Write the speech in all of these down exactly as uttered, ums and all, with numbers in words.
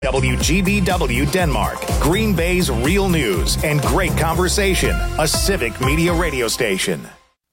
W G B W Denmark, Green Bay's real news and great conversation, a civic media radio station.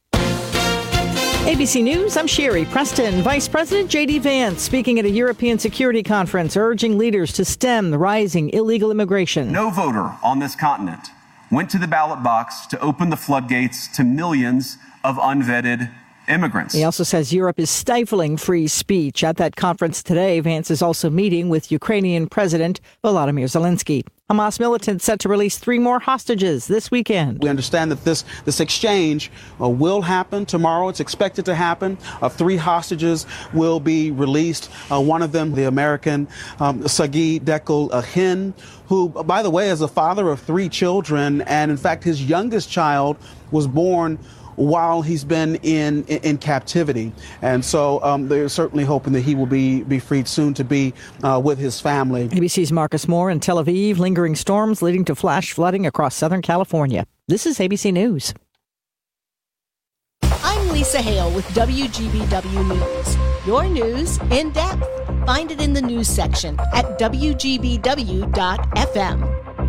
A B C News, I'm Sherry Preston. Vice President J D Vance speaking at a European security conference, urging leaders to stem the rising illegal immigration. No voter on this continent went to the ballot box to open the floodgates to millions of unvetted immigrants. He also says Europe is stifling free speech. At that conference today, Vance is also meeting with Ukrainian President Volodymyr Zelensky. Hamas militants set to release three more hostages this weekend. We understand that this this exchange uh, will happen tomorrow. It's expected to happen. Uh, three hostages will be released. Uh, one of them, the American um, Sagi Dekel Ahin, who, by the way, is a father of three children. And in fact, his youngest child was born while he's been in, in, in captivity. And so um, they're certainly hoping that he will be, be freed soon to be uh, with his family. A B C's Marcus Moore in Tel Aviv. Lingering storms leading to flash flooding across Southern California. This is A B C News. I'm Lisa Hale with W G B W News. Your news in depth. Find it in the news section at W G B W dot F M.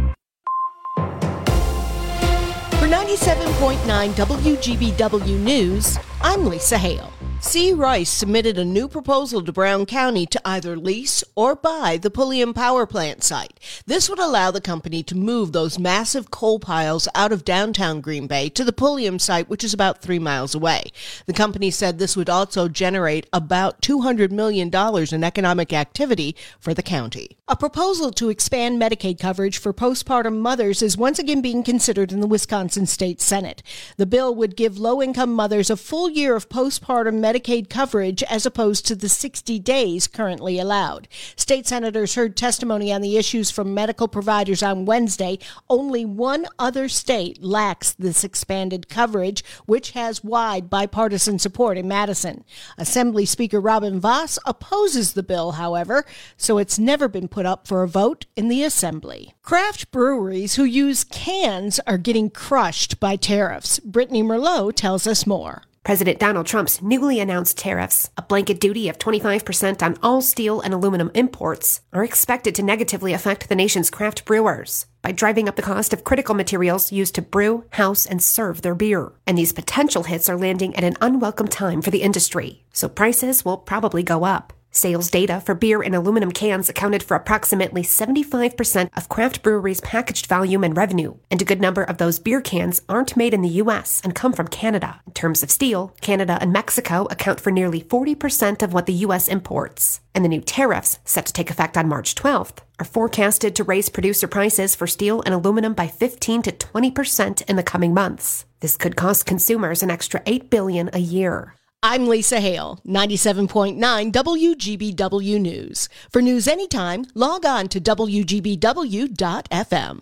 For ninety-seven point nine W G B W News, I'm Lisa Hale. C. Rice submitted a new proposal to Brown County to either lease or buy the Pulliam Power Plant site. This would allow the company to move those massive coal piles out of downtown Green Bay to the Pulliam site, which is about three miles away. The company said this would also generate about two hundred million dollars in economic activity for the county. A proposal to expand Medicaid coverage for postpartum mothers is once again being considered in the Wisconsin State Senate. The bill would give low-income mothers a full year of postpartum Medicaid coverage as opposed to the sixty days currently allowed. State senators heard testimony on the issues from medical providers on Wednesday. Only one other state lacks this expanded coverage, which has wide bipartisan support in Madison. Assembly Speaker Robin Vos opposes the bill, however, so it's never been put up for a vote in the Assembly. Craft breweries who use cans are getting crushed by tariffs. Brittany Merlot tells us more. President Donald Trump's newly announced tariffs, a blanket duty of twenty-five percent on all steel and aluminum imports, are expected to negatively affect the nation's craft brewers by driving up the cost of critical materials used to brew, house, and serve their beer. And these potential hits are landing at an unwelcome time for the industry, so prices will probably go up. Sales data for beer in aluminum cans accounted for approximately seventy-five percent of craft breweries' packaged volume and revenue, and a good number of those beer cans aren't made in the U S and come from Canada. In terms of steel, Canada and Mexico account for nearly forty percent of what the U S imports. And the new tariffs, set to take effect on March twelfth, are forecasted to raise producer prices for steel and aluminum by fifteen to twenty percent in the coming months. This could cost consumers an extra eight billion dollars a year. I'm Lisa Hale, ninety-seven point nine W G B W News. For news anytime, log on to W G B W dot F M.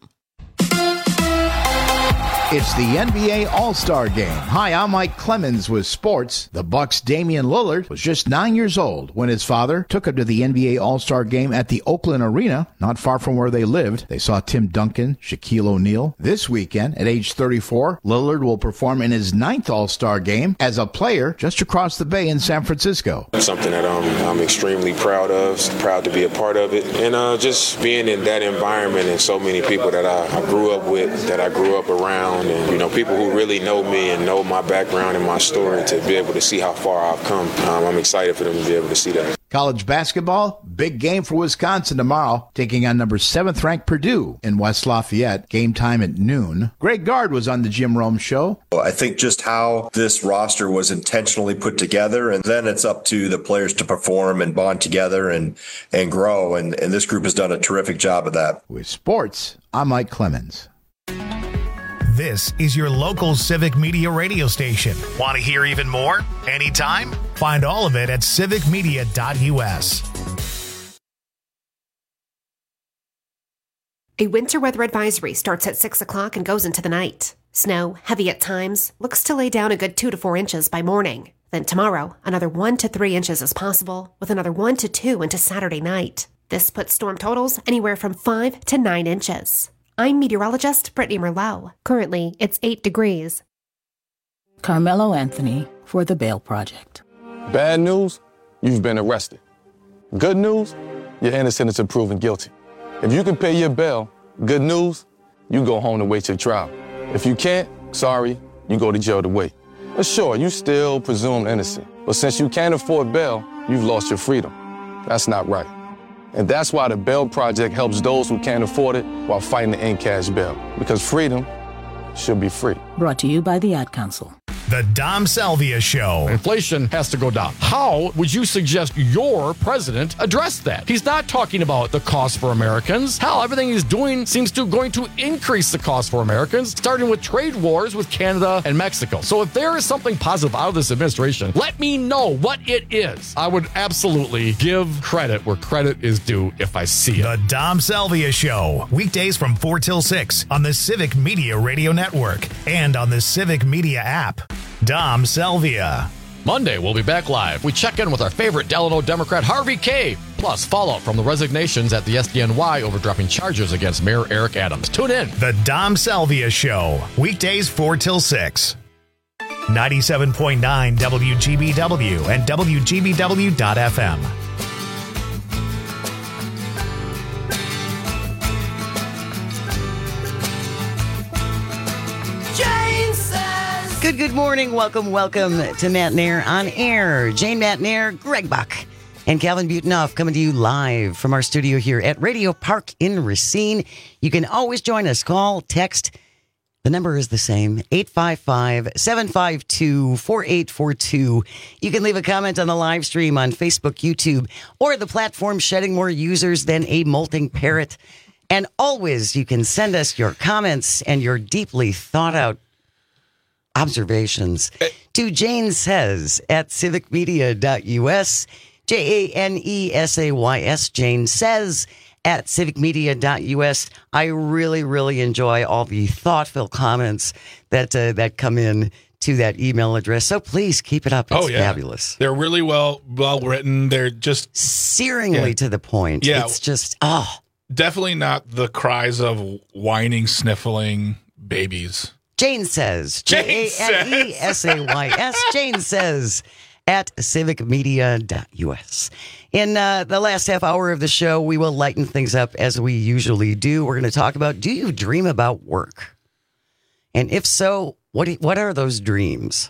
It's the N B A All-Star Game. Hi, I'm Mike Clemens with sports. The Bucks' Damian Lillard was just nine years old when his father took him to the N B A All-Star Game at the Oakland Arena, not far from where they lived. They saw Tim Duncan, Shaquille O'Neal. This weekend, at age thirty-four, Lillard will perform in his ninth All-Star Game as a player just across the bay in San Francisco. Something that I'm, I'm extremely proud of, proud to be a part of it. And uh, just being in that environment and so many people that I, I grew up with, that I grew up around, and, you know, people who really know me and know my background and my story, to be able to see how far I've come. Um, I'm excited for them to be able to see that. College basketball, big game for Wisconsin tomorrow, taking on number seventh ranked Purdue in West Lafayette. Game time at noon. Greg Gard was on the Jim Rome Show. I think just how this roster was intentionally put together, and then it's up to the players to perform and bond together and, and grow. And, and this group has done a terrific job of that. With sports, I'm Mike Clemens. This is your local civic media radio station. Want to hear even more? Anytime? Find all of it at civic media dot U S. A winter weather advisory starts at six o'clock and goes into the night. Snow, heavy at times, looks to lay down a good two to four inches by morning. Then tomorrow, another one to three inches is possible, with another one to two into Saturday night. This puts storm totals anywhere from five to nine inches. I'm meteorologist Brittany Merlot. Currently, it's eight degrees. Carmelo Anthony for The Bail Project. Bad news, you've been arrested. Good news, you're innocent until proven guilty. If you can pay your bail, good news, you go home to wait your trial. If you can't, sorry, you go to jail to wait. And sure, you still presumed innocent, but since you can't afford bail, you've lost your freedom. That's not right. And that's why the Bail Project helps those who can't afford it while fighting to end cash bail. Because freedom should be free. Brought to you by the Ad Council. The Dom Salvia Show. Inflation has to go down. How would you suggest your president address that? He's not talking about the cost for Americans. Hell, everything he's doing seems to going to increase the cost for Americans, starting with trade wars with Canada and Mexico. So if there is something positive out of this administration, let me know what it is. I would absolutely give credit where credit is due if I see it. The Dom Salvia Show. Weekdays from four till six on the Civic Media Radio Network and on the Civic Media app. Dom Salvia. Monday, we'll be back live. We check in with our favorite Delano Democrat, Harvey Kaye. Plus, fallout from the resignations at the S D N Y over dropping charges against Mayor Eric Adams. Tune in. The Dom Salvia Show. Weekdays four till six. ninety-seven point nine W G B W and W G B W dot F M. Good, good morning. Welcome, welcome to Matt Nair on Air. Jane Matt Nair, Greg Buck, and Calvin Butonoff coming to you live from our studio here at Radio Park in Racine. You can always join us. Call, text. The number is the same, eight five five, seven five two, four eight four two. You can leave a comment on the live stream on Facebook, YouTube, or the platform shedding more users than a molting parrot. And always, you can send us your comments and your deeply thought out observations to Jane Says at civic media dot U S, J A N E S A Y S, Jane Says at civic media dot U S. I really, really enjoy all the thoughtful comments that uh, that come in to that email address. So please keep it up. It's oh, yeah. fabulous. They're really well well written. They're just searingly yeah. to the point. Yeah. It's just, oh. Definitely not the cries of whining, sniffling babies. Jane Says, J A N E S A Y S, Jane Says at civic media dot U S. In uh, the last half hour of the show, we will lighten things up as we usually do. We're going to talk about, do you dream about work? And if so, what what are those dreams?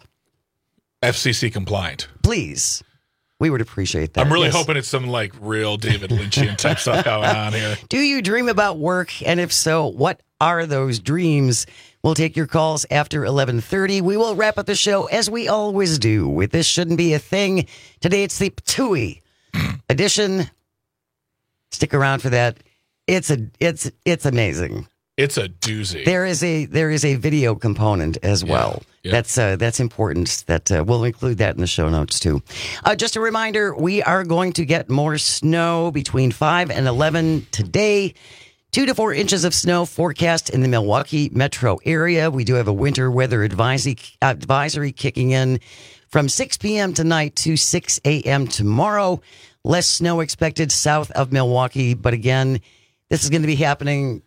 F C C compliant. Please. We would appreciate that. I'm really yes. hoping it's some like real David Lynchian type stuff going on here. Do you dream about work? And if so, what are those dreams? We'll take your calls after eleven thirty. We will wrap up the show as we always do with This Shouldn't Be a Thing. Today it's the Ptooie edition. Stick around for that. It's a it's it's amazing. It's a doozy. There is a there is a video component as well. Yeah, yeah. That's uh, that's important. That uh, we'll include that in the show notes too. Uh, just a reminder: we are going to get more snow between five and eleven today. Two to four inches of snow forecast in the Milwaukee metro area. We do have a winter weather advisory advisory kicking in from six p.m. tonight to six a.m. tomorrow. Less snow expected south of Milwaukee, but again, this is going to be happening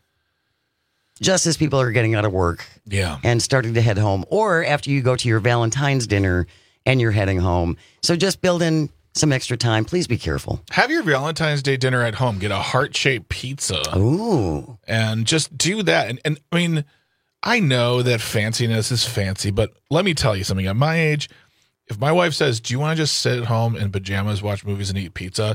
just as people are getting out of work yeah. and starting to head home, or after you go to your Valentine's dinner and you're heading home. So just build in some extra time. Please be careful. Have your Valentine's Day dinner at home. Get a heart-shaped pizza. Ooh. And just do that. And, and I mean, I know that fanciness is fancy, but let me tell you something. At my age, if my wife says, do you want to just sit at home in pajamas, watch movies, and eat pizza?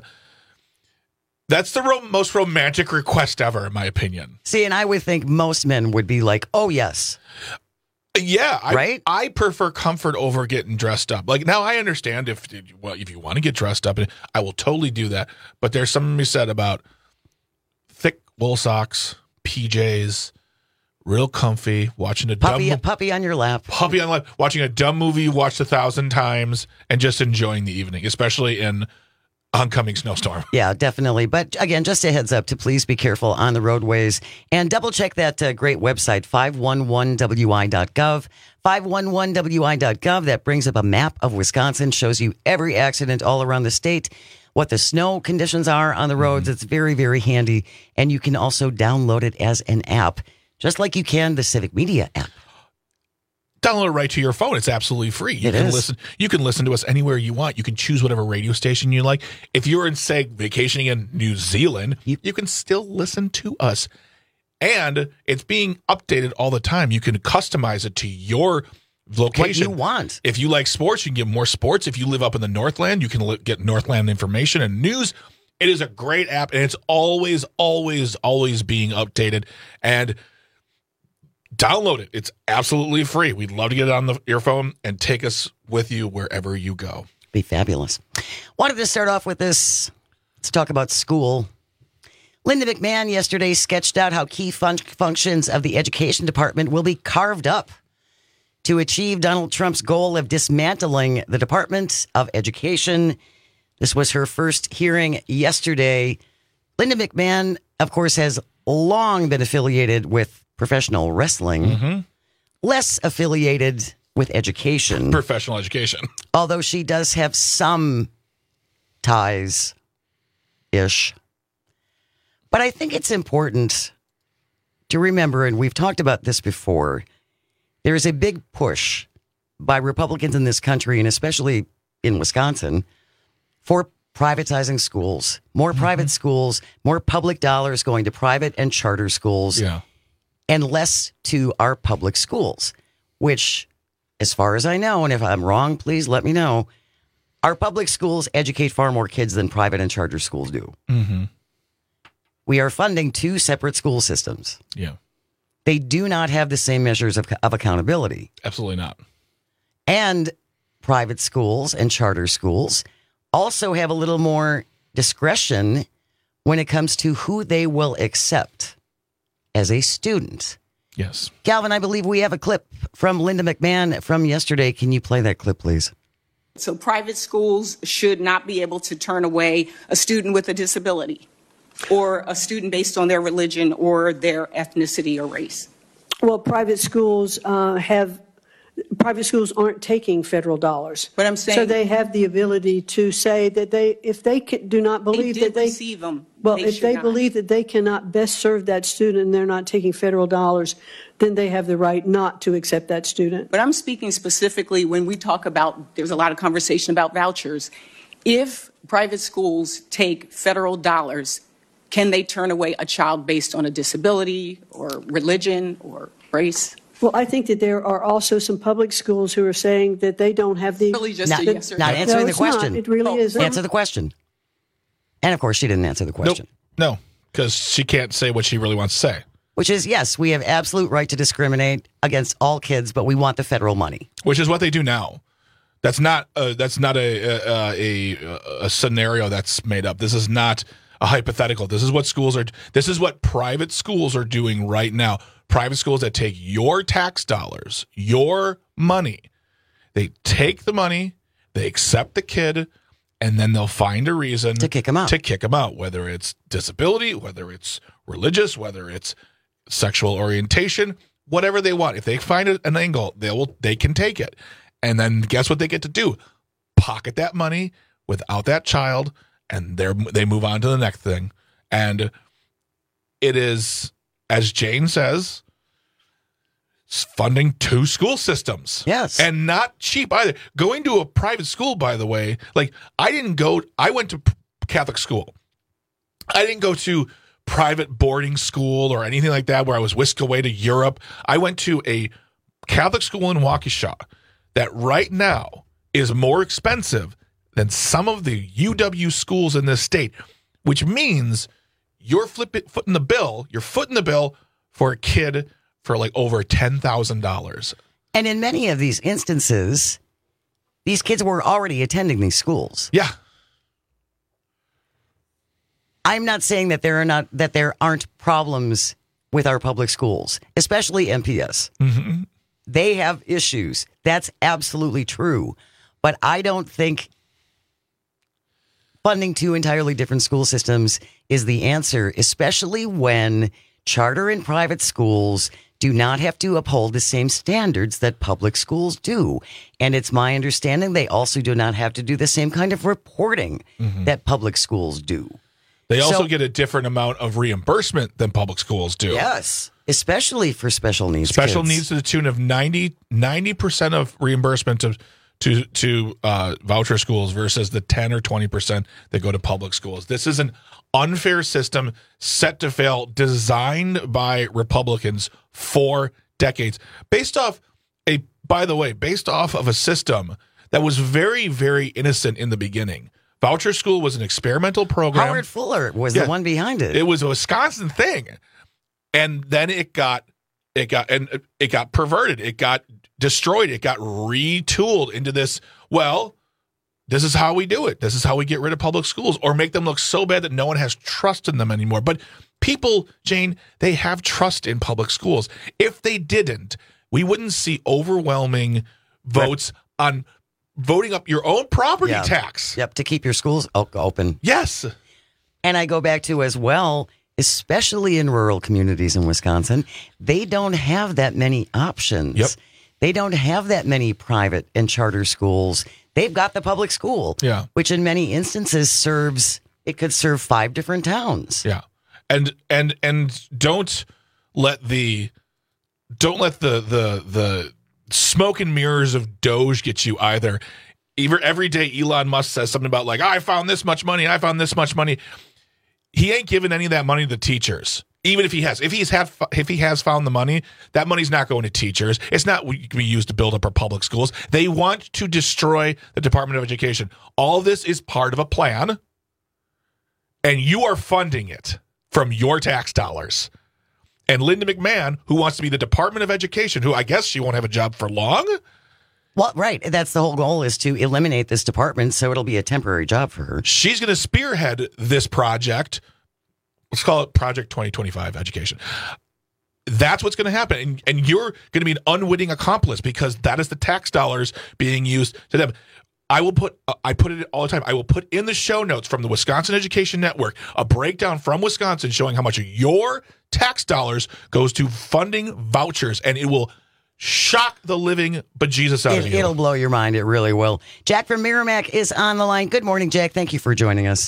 That's the ro- most romantic request ever, in my opinion. See, and I would think most men would be like, oh, yes. Yeah. I, right? I prefer comfort over getting dressed up. Like, now I understand if, well, if you want to get dressed up, I will totally do that. But there's something to be said about thick wool socks, P Js, real comfy, watching a puppy, dumb... Puppy on your lap. Puppy on lap. Watching a dumb movie you watched a thousand times and just enjoying the evening, especially in oncoming snowstorm. Yeah, definitely. But again, just a heads up to please be careful on the roadways and double check that uh, great website, five one one W I dot gov. five one one W I dot gov. That brings up a map of Wisconsin, shows you every accident all around the state, what the snow conditions are on the roads. Mm-hmm. It's very, very handy. And you can also download it as an app, just like you can the Civic Media app. Download it right to your phone. It's absolutely free. You It can is. listen. You can listen to us anywhere you want. You can choose whatever radio station you like. If you're in, say, vacationing in New Zealand, you, you can still listen to us. And it's being updated all the time. You can customize it to your location. What you want. If you like sports, you can get more sports. If you live up in the Northland, you can li- get Northland information and news. It is a great app, and it's always, always, always being updated. And download it. It's absolutely free. We'd love to get it on the, your phone and take us with you wherever you go. Be fabulous. Wanted to start off with this. Let's talk about school. Linda McMahon yesterday sketched out how key fun- functions of the education department will be carved up to achieve Donald Trump's goal of dismantling the Department of Education. This was her first hearing yesterday. Linda McMahon, of course, has long been affiliated with professional wrestling, mm-hmm. less affiliated with education. Professional education. Although she does have some ties-ish. But I think it's important to remember, and we've talked about this before, there is a big push by Republicans in this country, and especially in Wisconsin, for privatizing schools. More mm-hmm. private schools, more public dollars going to private and charter schools. Yeah. And less to our public schools, which, as far as I know, and if I'm wrong, please let me know, our public schools educate far more kids than private and charter schools do. Mm-hmm. We are funding two separate school systems. Yeah. They do not have the same measures of, of accountability. Absolutely not. And private schools and charter schools also have a little more discretion when it comes to who they will accept as a student. Yes. Calvin, I believe we have a clip from Linda McMahon from yesterday. Can you play that clip, please? So private schools should not be able to turn away a student with a disability or a student based on their religion or their ethnicity or race. Well, private schools uh, have private schools aren't taking federal dollars. But I'm saying, so they have the ability to say that they, if they can, do not believe they did that they receive them. Well, they if they not. believe that they cannot best serve that student and they're not taking federal dollars, then they have the right not to accept that student. But I'm speaking specifically when we talk about, there's a lot of conversation about vouchers. If private schools take federal dollars, can they turn away a child based on a disability or religion or race? Well, I think that there are also some public schools who are saying that they don't have the... Really just not, a yes or not no. answering no, the it's question. Not. It really Oh. isn't. Answer the question. And of course, she didn't answer the question. Nope. No, because she can't say what she really wants to say. Which is, yes, we have absolute right to discriminate against all kids, but we want the federal money. Which is what they do now. That's not uh, that's not a, a a a scenario that's made up. This is not a hypothetical. This is what schools are. This is what private schools are doing right now. Private schools that take your tax dollars, your money, they take the money, they accept the kid, and then they'll find a reason to kick them out. To kick them out, whether it's disability, whether it's religious, whether it's sexual orientation, whatever they want. If they find an angle, they will. They can take it, and then guess what they get to do? Pocket that money without that child, and they they move on to the next thing. And it is, as Jane says, funding two school systems. Yes. And not cheap either. Going to a private school, by the way, like I didn't go, I went to Catholic school. I didn't go to private boarding school or anything like that where I was whisked away to Europe. I went to a Catholic school in Waukesha that right now is more expensive than some of the U W schools in this state, which means you're flip it, footing the bill, you're footing the bill for a kid for like over ten thousand dollars. And in many of these instances, these kids were already attending these schools. Yeah. I'm not saying that there are not that there aren't problems with our public schools, especially M P S. Mm-hmm. They have issues. That's absolutely true. But I don't think funding two entirely different school systems is the answer, especially when charter and private schools do not have to uphold the same standards that public schools do. And it's my understanding they also do not have to do the same kind of reporting mm-hmm. that public schools do. They also So- get a different amount of reimbursement than public schools do. Yes, especially for special needs Special kids. needs to the tune of ninety percent of reimbursement to to to uh, voucher schools versus the ten or twenty percent that go to public schools. This is an unfair system set to fail, designed by Republicans for decades, based off a by the way, based off of a system that was very, very innocent in the beginning. Voucher school was an experimental program. Howard Fuller was Yeah. the one behind it. It was a Wisconsin thing, and then it got it got and it got perverted. It got destroyed. It got retooled into this. Well, this is how we do it. This is how we get rid of public schools, or make them look so bad that no one has trust in them anymore. But people, Jane, they have trust in public schools. If they didn't, we wouldn't see overwhelming votes on voting up your own property Yeah. tax. Yep, to keep your schools o- open. Yes. And I go back to as well, especially in rural communities in Wisconsin, they don't have that many options. Yep. They don't have that many private and charter schools. They've got the public school, Yeah. which in many instances serves, it could serve five different towns. Yeah. And and and don't let the don't let the the the smoke and mirrors of Doge get you either. Even every day Elon Musk says something about like, I found this much money, I found this much money. He ain't giving any of that money to the teachers. Even if he has, if he's had, if he has found the money, that money's not going to teachers. It's not going to be used to build up our public schools. They want to destroy the Department of Education. All this is part of a plan, and you are funding it from your tax dollars. And Linda McMahon, who wants to be the Department of Education, who I guess she won't have a job for long. Well, right. That's the whole goal, is to eliminate this department, so it'll be a temporary job for her. She's going to spearhead this project. Let's call it Project twenty twenty-five Education. That's what's going to happen. And, and you're going to be an unwitting accomplice, because that is the tax dollars being used to them. I will put, uh, I put it all the time. I will put in the show notes from the Wisconsin Education Network a breakdown from Wisconsin showing how much of your tax dollars goes to funding vouchers, and it will shock the living bejesus out It, of you. it'll blow your mind. It really will. Jack from Merrimack is on the line. Good morning, Jack. Thank you for joining us.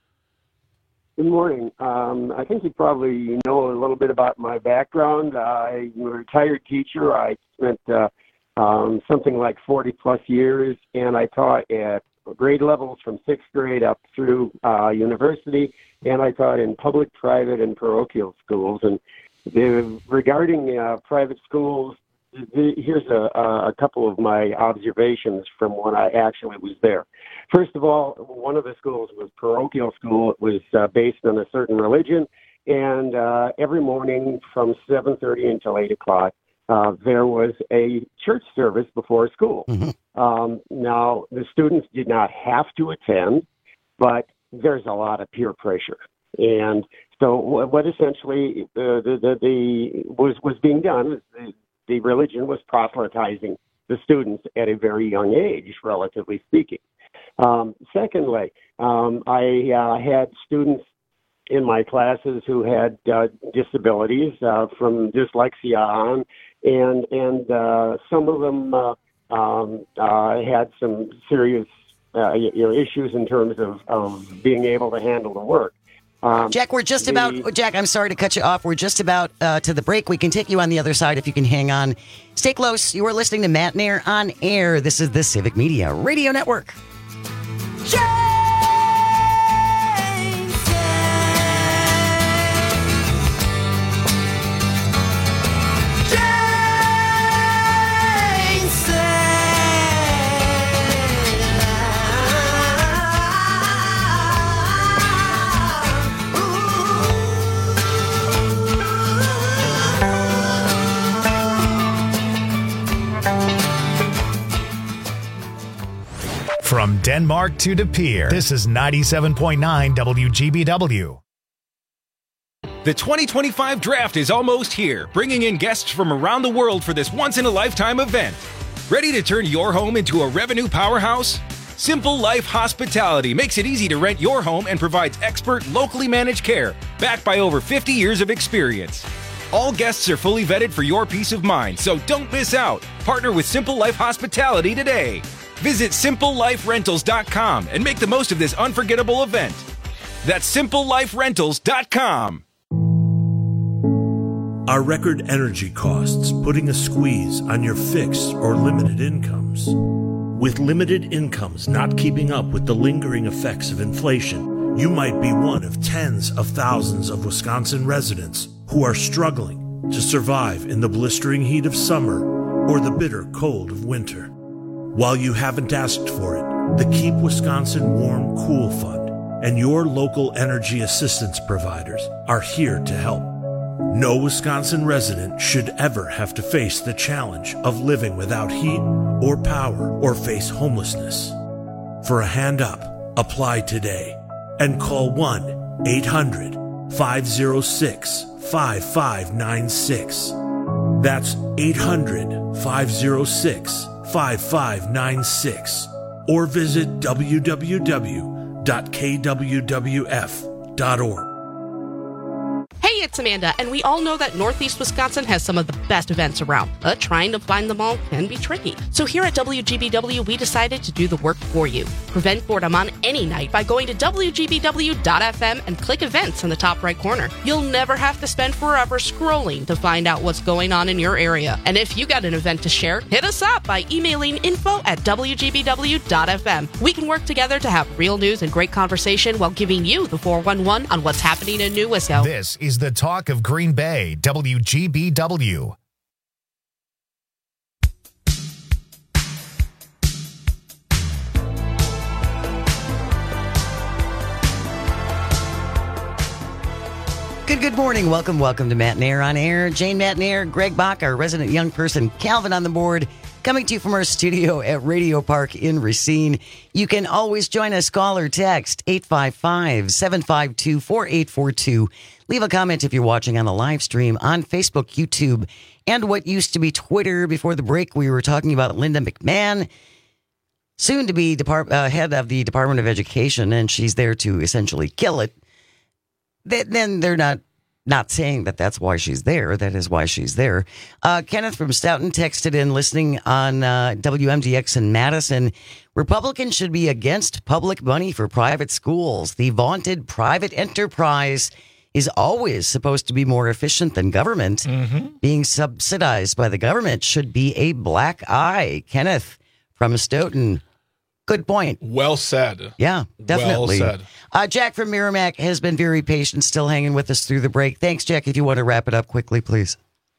Good morning. Um, I think you probably know a little bit about my background. I'm a retired teacher. I spent uh, um, something like forty plus years, and I taught at grade levels from sixth grade up through uh, university, and I taught in public, private, and parochial schools. And the, regarding uh, private schools, the, here's a, a couple of my observations from when I actually was there. First of all, one of the schools was parochial school. It was uh, based on a certain religion, and uh, every morning from seven thirty until eight o'clock, uh, there was a church service before school. Mm-hmm. Um, now, the students did not have to attend, but there's a lot of peer pressure. And so what essentially uh, the, the, the was, was being done is the, the religion was proselytizing the students at a very young age, relatively speaking. Um, secondly, um, I uh, had students in my classes who had uh, disabilities uh, from dyslexia on, and and uh, some of them uh, um, uh, had some serious uh, you know, issues in terms of, of being able to handle the work. Um, Jack, we're just the, about, Jack, I'm sorry to cut you off. We're just about uh, to the break. We can take you on the other side if you can hang on. Stay close. You are listening to Matt Nair on Air. This is the Civic Media Radio Network. From Denmark to De Pere, this is ninety-seven point nine W G B W. The twenty twenty-five draft is almost here, bringing in guests from around the world for this once-in-a-lifetime event. Ready to turn your home into a revenue powerhouse? Simple Life Hospitality makes it easy to rent your home and provides expert, locally managed care, backed by over fifty years of experience. All guests are fully vetted for your peace of mind, so don't miss out. Partner with Simple Life Hospitality today. Visit simple life rentals dot com and make the most of this unforgettable event. That's simple life rentals dot com. Are record energy costs putting a squeeze on your fixed or limited incomes? With limited incomes not keeping up with the lingering effects of inflation, you might be one of tens of thousands of Wisconsin residents who are struggling to survive in the blistering heat of summer or the bitter cold of winter. While you haven't asked for it, the Keep Wisconsin Warm Cool Fund and your local energy assistance providers are here to help. No Wisconsin resident should ever have to face the challenge of living without heat or power or face homelessness. For a hand up, apply today and call one eight hundred five oh six five five nine six. That's eight hundred five oh six five five nine six or visit w w w dot k w w f dot org. Hey, it's Amanda, and we all know that Northeast Wisconsin has some of the best events around, but trying to find them all can be tricky. So here at W G B W, we decided to do the work for you. Prevent boredom on any night by going to w g b w dot f m and click events in the top right corner. You'll never have to spend forever scrolling to find out what's going on in your area. And if you got an event to share, hit us up by emailing info at w g b w dot f m. We can work together to have real news and great conversation while giving you the four one one on what's happening in New Wisco. This is the talk of Green Bay, W G B W. Good, good morning. Welcome, welcome to Matt and Air on Air. Jane Matt and Air, Greg Bach, our resident young person, Calvin on the board, coming to you from our studio at Radio Park in Racine. You can always join us, call or text eight five five, seven five two, four eight four two. Leave a comment if you're watching on the live stream on Facebook, YouTube, and what used to be Twitter. Before the break, we were talking about Linda McMahon, soon to be Depart- uh, head of the Department of Education, and she's there to essentially kill it. Then they're not not saying that that's why she's there. That is why she's there. Uh, Kenneth from Stoughton texted in, listening on uh, W M D X in Madison. Republicans should be against public money for private schools. The vaunted private enterprise is always supposed to be more efficient than government. Mm-hmm. Being subsidized by the government should be a black eye. Kenneth from Stoughton. Good point. Well said. Yeah, definitely. Well said. Uh, Jack from Merrimack has been very patient, still hanging with us through the break. Thanks, Jack. If you want to wrap it up quickly, please.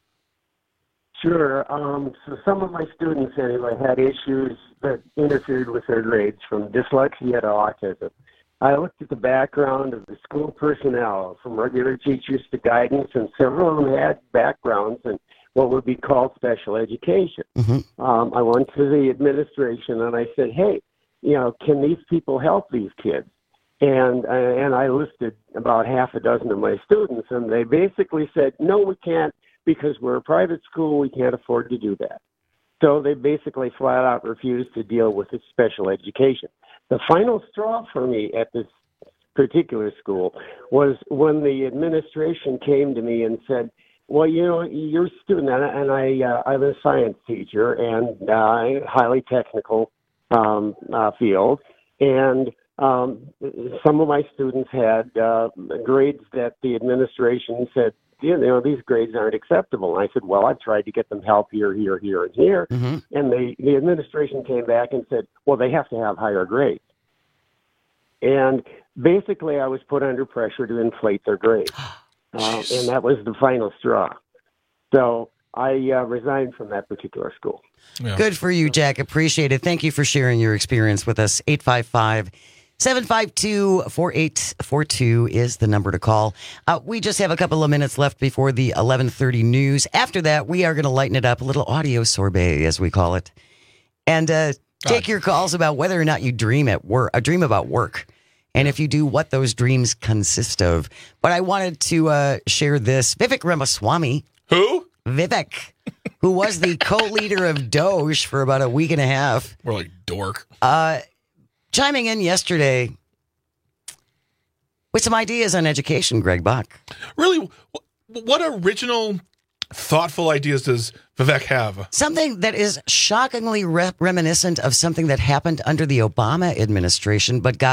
Sure. Um, so some of my students, anyway, had issues that interfered with their grades, from dyslexia to autism. I looked at the background of the school personnel, from regular teachers to guidance, and several of them had backgrounds in what would be called special education. Mm-hmm. Um, I went to the administration and I said, hey, you know, can these people help these kids? And uh, and I listed about half a dozen of my students, and they basically said, no, we can't, because we're a private school, we can't afford to do that. So they basically flat out refused to deal with the special education. The final straw for me at this particular school was when the administration came to me and said, well, you know, you're a student, and I, uh, I'm a science teacher and uh, highly technical um, uh, field, and um, some of my students had uh, grades that the administration said, you know, these grades aren't acceptable. And I said, well, I've tried to get them help here, here, here, and here. Mm-hmm. And the, the administration came back and said, well, they have to have higher grades. And basically I was put under pressure to inflate their grades. Uh, and that was the final straw. So I uh, resigned from that particular school. Yeah. Good for you, Jack. Appreciate it. Thank you for sharing your experience with us. eight five five, seven five two, four eight four two is the number to call. Uh, we just have a couple of minutes left before the eleven thirty news. After that, we are going to lighten it up, a little audio sorbet, as we call it, and uh, take your calls about whether or not you dream at work, a dream about work. And if you do, what those dreams consist of. But I wanted to uh, share this. Vivek Ramaswamy. Who? Vivek, who was the co-leader of Doge for about a week and a half. More like dork. Uh, chiming in yesterday with some ideas on education, Greg Bach. Really? What original, thoughtful ideas does Vivek have? Something that is shockingly re- reminiscent of something that happened under the Obama administration, but got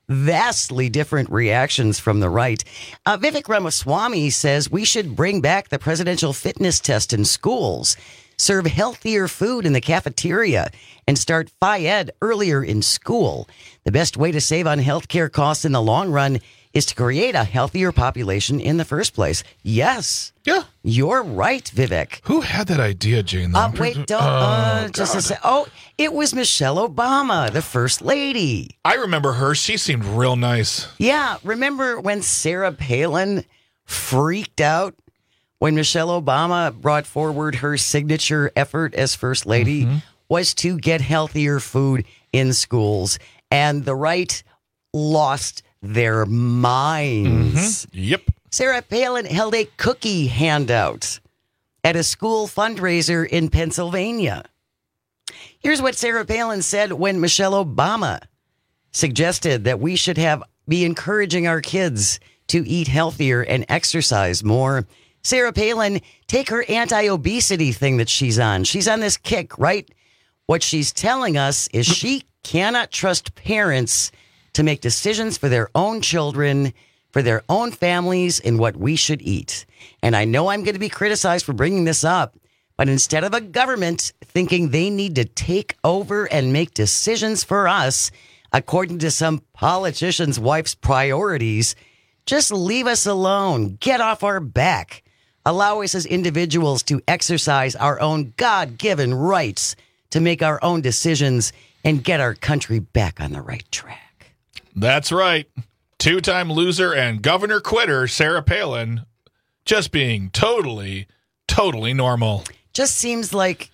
vastly different reactions from the right. Uh, Vivek Ramaswamy says we should bring back the presidential fitness test in schools, serve healthier food in the cafeteria, and start Phy-Ed earlier in school. The best way to save on healthcare costs in the long run is to create a healthier population in the first place. Yes. Yeah. You're right, Vivek. Who had that idea, Jane? Uh, wait, don't. Oh, uh, just a God. sec. Oh, it was Michelle Obama, the first lady. I remember her. She seemed real nice. Yeah. Remember when Sarah Palin freaked out when Michelle Obama brought forward her signature effort as first lady mm-hmm. was to get healthier food in schools, and the right lost their minds. Mm-hmm. Yep. Sarah Palin held a cookie handout at a school fundraiser in Pennsylvania. Here's what Sarah Palin said when Michelle Obama suggested that we should have be encouraging our kids to eat healthier and exercise more. Sarah Palin, take her anti-obesity thing that she's on. She's on this kick, right? What she's telling us is she cannot trust parents to make decisions for their own children, for their own families, and what we should eat. And I know I'm going to be criticized for bringing this up, but instead of a government thinking they need to take over and make decisions for us, according to some politician's wife's priorities, just leave us alone. Get off our back. Allow us as individuals to exercise our own God-given rights to make our own decisions and get our country back on the right track. That's right. Two-time loser and governor quitter Sarah Palin just being totally, totally normal. Just seems like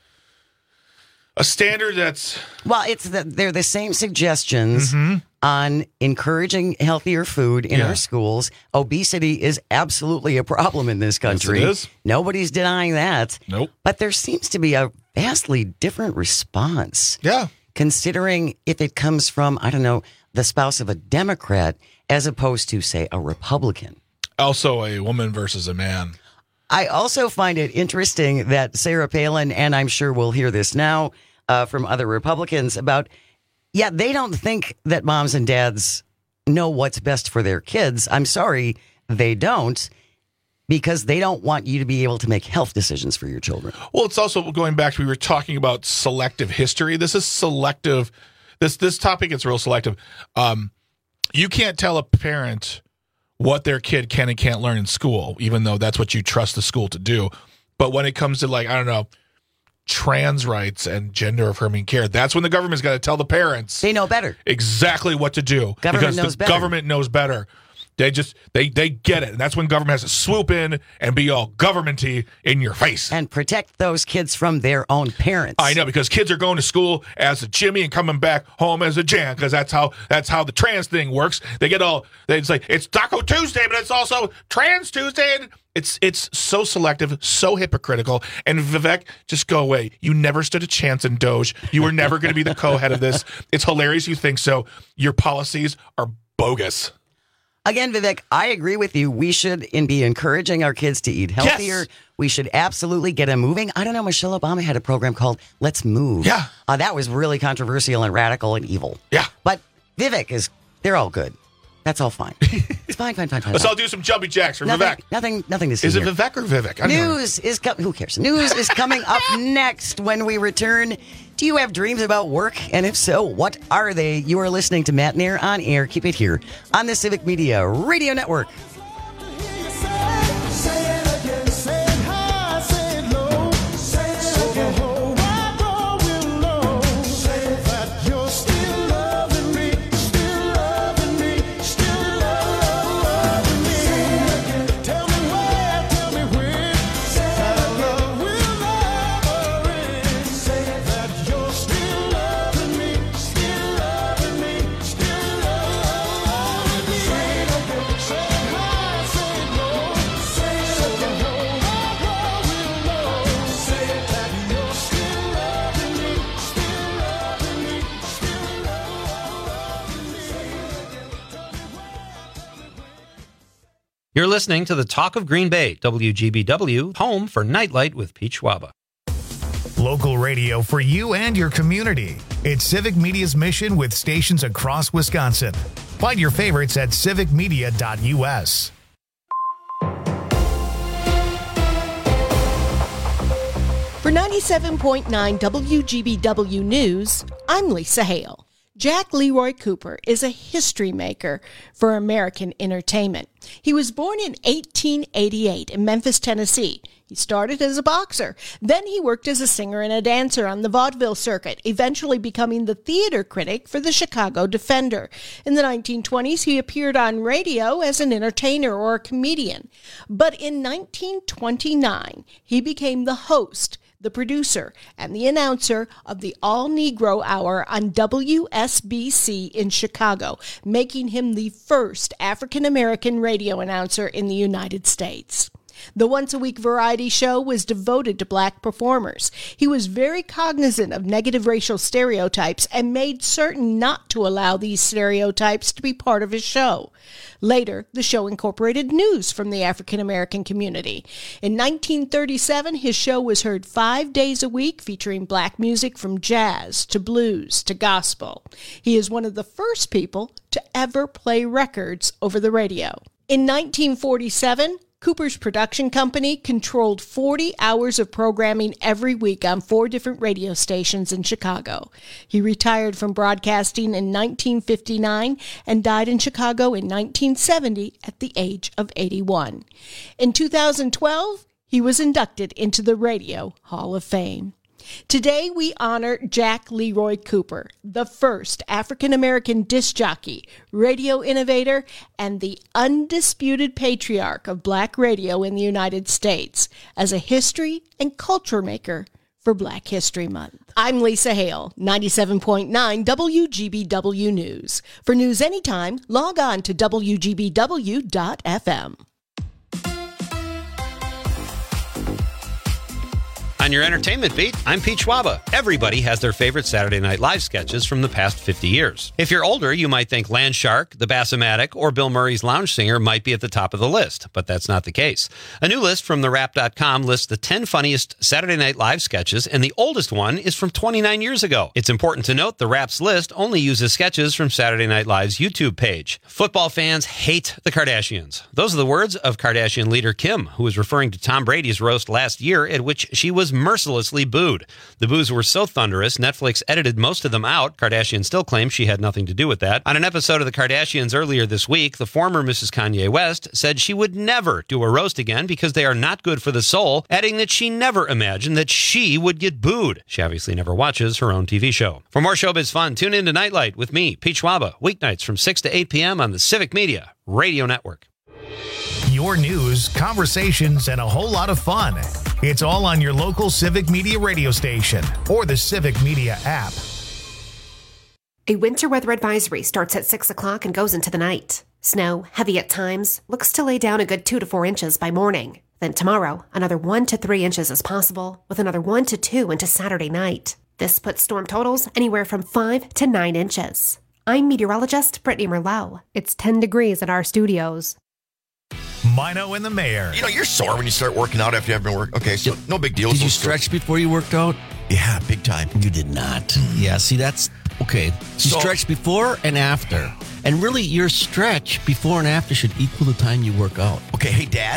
a standard that's... Well, it's the, they're the same suggestions mm-hmm. on encouraging healthier food in yeah. our schools. Obesity is absolutely a problem in this country. Yes, it is. Nobody's denying that. Nope. But there seems to be a vastly different response. Yeah. Considering if it comes from, I don't know, the spouse of a Democrat as opposed to, say, a Republican. Also a woman versus a man. I also find it interesting that Sarah Palin, and I'm sure we'll hear this now uh, from other Republicans about, yeah, they don't think that moms and dads know what's best for their kids. I'm sorry, they don't, because they don't want you to be able to make health decisions for your children. Well, it's also going back to, we were talking about selective history. This is selective. This this topic is real selective. Um, you can't tell a parent what their kid can and can't learn in school, even though that's what you trust the school to do. But when it comes to, like, I don't know, trans rights and gender affirming care, that's when the government's got to tell the parents. They know better. Exactly what to do. Government because knows the better. government knows better. They just, they, they get it. And that's when government has to swoop in and be all governmenty in your face. And protect those kids from their own parents. I know, because kids are going to school as a Jimmy and coming back home as a Jan, because that's how that's how the trans thing works. They get all, they say, it's Taco Tuesday, but it's also Trans Tuesday. And it's, it's so selective, so hypocritical. And Vivek, just go away. You never stood a chance in Doge. You were never going to be the co-head of this. It's hilarious you think so. Your policies are bogus. Again, Vivek, I agree with you. We should in be encouraging our kids to eat healthier. Yes. We should absolutely get them moving. I don't know, Michelle Obama had a program called Let's Move. Yeah. Uh, that was really controversial and radical and evil. Yeah. But Vivek is, they're all good. That's all fine. It's fine, fine, fine, fine. Let's fine. all do some jumping jacks for nothing, Vivek. Nothing, nothing to see Is it here. Vivek or Vivek? I don't News know. is coming. Who cares? News is coming up next when we return. Do you have dreams about work? And if so, what are they? You are listening to Matt Nair on air. Keep it here on the Civic Media Radio Network. You're listening to the Talk of Green Bay, W G B W, home for Nightlight with Pete Schwaba. Local radio for you and your community. It's Civic Media's mission with stations across Wisconsin. Find your favorites at civic media dot u s. For ninety-seven point nine W G B W News, I'm Lisa Hale. Jack Leroy Cooper is a history maker for American entertainment. He was born in eighteen eighty-eight in Memphis, Tennessee. He started as a boxer. Then he worked as a singer and a dancer on the vaudeville circuit, eventually becoming the theater critic for the Chicago Defender. In the nineteen twenties, he appeared on radio as an entertainer or a comedian. But in nineteen twenty-nine, he became the host, the producer, and the announcer of the All-Negro Hour on W S B C in Chicago, making him the first African-American radio announcer in the United States. The once-a-week variety show was devoted to black performers. He was very cognizant of negative racial stereotypes and made certain not to allow these stereotypes to be part of his show. Later, the show incorporated news from the African-American community. In nineteen thirty-seven, his show was heard five days a week, featuring black music from jazz to blues to gospel. He is one of the first people to ever play records over the radio. In nineteen forty-seven, Cooper's production company controlled forty hours of programming every week on four different radio stations in Chicago. He retired from broadcasting in nineteen fifty-nine and died in Chicago in nineteen seventy at the age of eighty-one. In two thousand twelve, he was inducted into the Radio Hall of Fame. Today, we honor Jack Leroy Cooper, the first African-American disc jockey, radio innovator, and the undisputed patriarch of black radio in the United States, as a history and culture maker for Black History Month. I'm Lisa Hale, ninety-seven point nine W G B W News. For news anytime, log on to W G B W dot F M. On your entertainment beat, I'm Pete Schwaba. Everybody has their favorite Saturday Night Live sketches from the past fifty years. If you're older, you might think Land Shark, The Bassomatic, or Bill Murray's Lounge Singer might be at the top of the list, but that's not the case. A new list from the rap dot com lists the ten funniest Saturday Night Live sketches, and the oldest one is from twenty-nine years ago. It's important to note the Rap's list only uses sketches from Saturday Night Live's YouTube page. Football fans hate the Kardashians. Those are the words of Kardashian leader Kim, who was referring to Tom Brady's roast last year, at which she was mercilessly booed. The boos were so thunderous, Netflix edited most of them out. Kardashian still claims she had nothing to do with that. On an episode of The Kardashians earlier this week, the former Missus Kanye West said she would never do a roast again because they are not good for the soul, adding that she never imagined that she would get booed. She obviously never watches her own T V show. For more showbiz fun, tune in to Nightlight with me, Pete Schwaba, weeknights from six to eight p.m. on the Civic Media Radio Network. Your news, conversations, and a whole lot of fun. It's all on your local Civic Media radio station or the Civic Media app. A winter weather advisory starts at six o'clock and goes into the night. Snow, heavy at times, looks to lay down a good two to four inches by morning. Then tomorrow, another one to three inches is possible, with another one to two into Saturday night. This puts storm totals anywhere from five to nine inches. I'm meteorologist Brittany Merlot. It's ten degrees at our studios. Mino and the Mayor. You know, you're sore when you start working out after you haven't been working. Okay, so no big deal. Did you stretch before you worked out? Yeah, big time. You did not. Yeah, see, that's okay. You So- stretch before and after. And really, your stretch before and after should equal the time you work out. Okay, hey, Dad.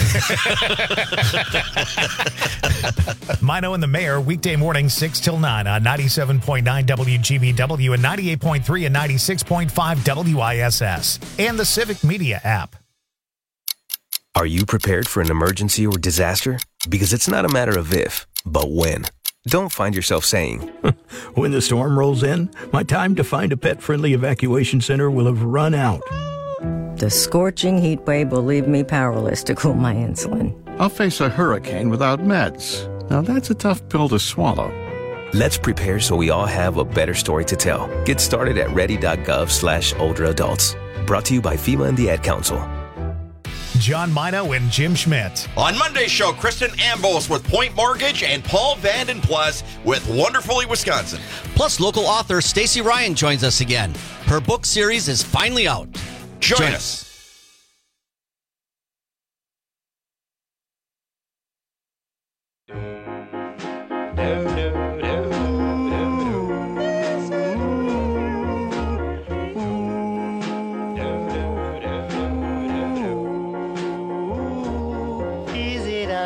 Mino and the Mayor, weekday morning, six till nine on ninety-seven point nine W G B W and ninety-eight point three and ninety-six point five W I S S and the Civic Media app. Are you prepared for an emergency or disaster? Because it's not a matter of if, but when. Don't find yourself saying, when the storm rolls in, my time to find a pet-friendly evacuation center will have run out. The scorching heat wave will leave me powerless to cool my insulin. I'll face a hurricane without meds. Now that's a tough pill to swallow. let's prepare so we all have a better story to tell. Get started at ready.gov slash older adults. Brought to you by FEMA and the Ad Council. John Mino and Jim Schmidt. On Monday's show, Kristen Ambos with Point Mortgage and Paul Vanden Plus with Wonderfully Wisconsin. Plus, local author Stacey Ryan joins us again. Her book series is finally out. Join, Join us. us.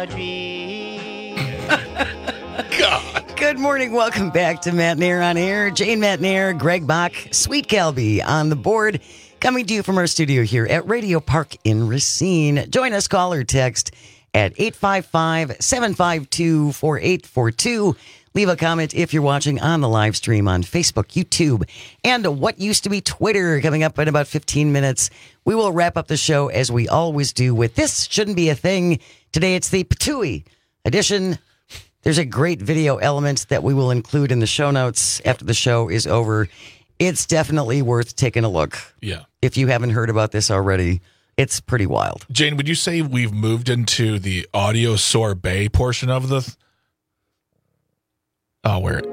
dream. God. Good morning. Welcome back to Matt Nair on Air. Jane Matt Nair, Greg Bach, Sweet Calby on the board. Coming to you from our studio here at Radio Park in Racine. Join us, call or text at eight five five, seven five two, four eight four two. Leave a comment if you're watching on the live stream on Facebook, YouTube, and what used to be Twitter. Coming up in about fifteen minutes, we will wrap up the show as we always do with This Shouldn't Be a Thing. Today it's the Patooey edition. There's a great video element that we will include in the show notes after the show is over. It's definitely worth taking a look. Yeah. If you haven't heard about this already, it's pretty wild. Jane, would you say we've moved into the audio sorbet portion of the... Th- oh, where?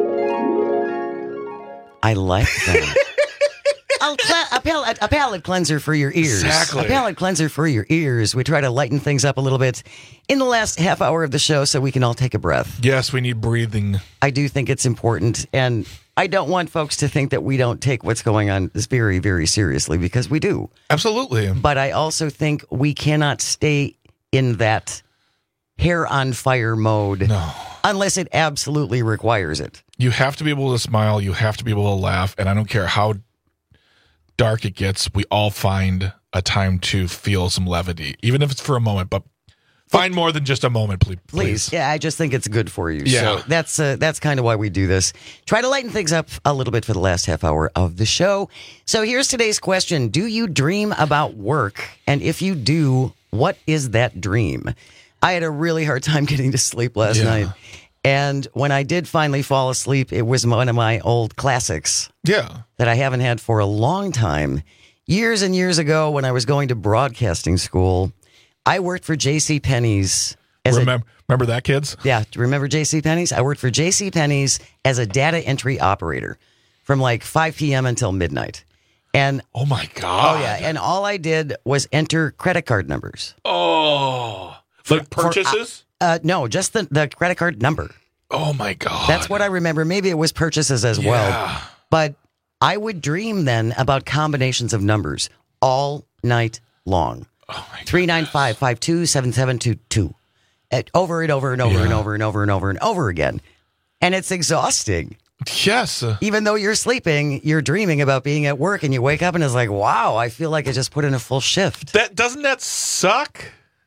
I like that. a, cle- a, palate, a palate cleanser for your ears. Exactly. A palate cleanser for your ears. We try to lighten things up a little bit in the last half hour of the show so we can all take a breath. Yes, we need breathing. I do think it's important, and I don't want folks to think that we don't take what's going on very, very seriously, because we do. Absolutely. But I also think we cannot stay in that hair on fire mode no. unless it absolutely requires it. You have to be able to smile. You have to be able to laugh. And I don't care how dark it gets, we all find a time to feel some levity, even if it's for a moment. But find more than just a moment, please. Please. Yeah, I just think it's good for you. Yeah. So that's uh, that's kind of why we do this. Try to lighten things up a little bit for the last half hour of the show. So here's today's question. Do you dream about work? And if you do, what is that dream? I had a really hard time getting to sleep last Yeah. night. And when I did finally fall asleep, it was one of my old classics. Yeah. That I haven't had for a long time. Years and years ago, when I was going to broadcasting school, I worked for JCPenney's. As remember, a, remember that, kids? Yeah. Do you remember JCPenney's? I worked for JCPenney's as a data entry operator from like five p.m. until midnight. And oh, my God. Oh, yeah. And all I did was enter credit card numbers. Oh. Like purchases? For, uh, uh, no, just the, the credit card number. Oh, my God. That's what I remember. Maybe it was purchases as yeah. well. But I would dream then about combinations of numbers all night long. Oh my three nine five, five two seven seven two two. Over and over and over yeah. and over and over and over and over again. And it's exhausting. Yes. Even though you're sleeping, you're dreaming about being at work, and you wake up and it's like, wow, I feel like I just put in a full shift. That doesn't that suck?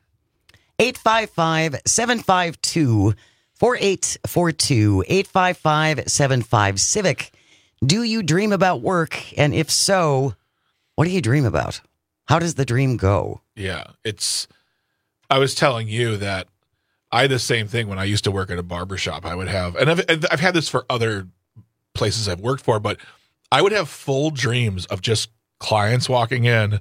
eight five five, seven five two, four eight four two. eight five five, seven five Civic. Do you dream about work? And if so, what do you dream about? How does the dream go? Yeah, it's, I was telling you that I had the same thing when I used to work at a barbershop. I would have, and I've, I've had this for other places I've worked for, but I would have full dreams of just clients walking in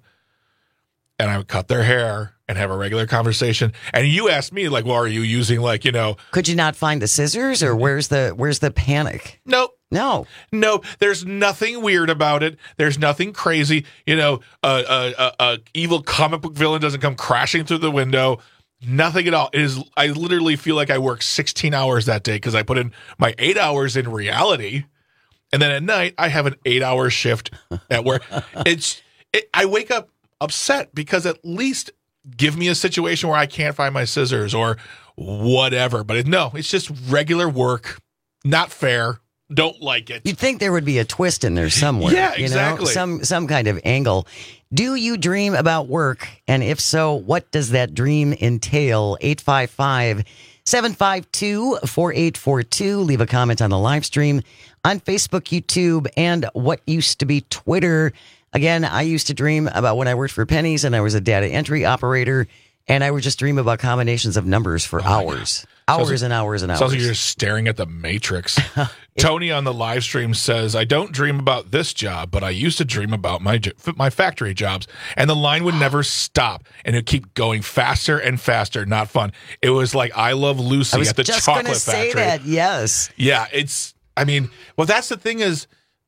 and I would cut their hair and have a regular conversation. And you asked me, like, well, are you using, like, you know, could you not find the scissors, or where's the, where's the panic? Nope. No, no, there's nothing weird about it. There's nothing crazy. You know, a, a, a, a evil comic book villain doesn't come crashing through the window. Nothing at all. It is. I literally feel like I worked sixteen hours that day because I put in my eight hours in reality, and then at night I have an eight-hour shift at work. It's. It, I wake up upset because at least give me a situation where I can't find my scissors or whatever. But it, no, it's just regular work. Not fair. Don't like it. You'd think there would be a twist in there somewhere. Yeah, you exactly. know? Some some kind of angle. Do you dream about work? And if so, what does that dream entail? eight five five, seven five two, four eight four two. Leave a comment on the live stream on Facebook, YouTube, and what used to be Twitter. Again, I used to dream about when I worked for Pennies and I was a data entry operator, and I would just dream about combinations of numbers for oh hours. Hours like, and hours and hours. Sounds like you're just staring at the Matrix. Tony on the live stream says, I don't dream about this job, but I used to dream about my my factory jobs. And the line would never stop. And it would keep going faster and faster. Not fun. It was like I Love Lucy I was at the just chocolate gonna factory. Say that, yes. Yeah, it's, I mean, well, that's the thing is,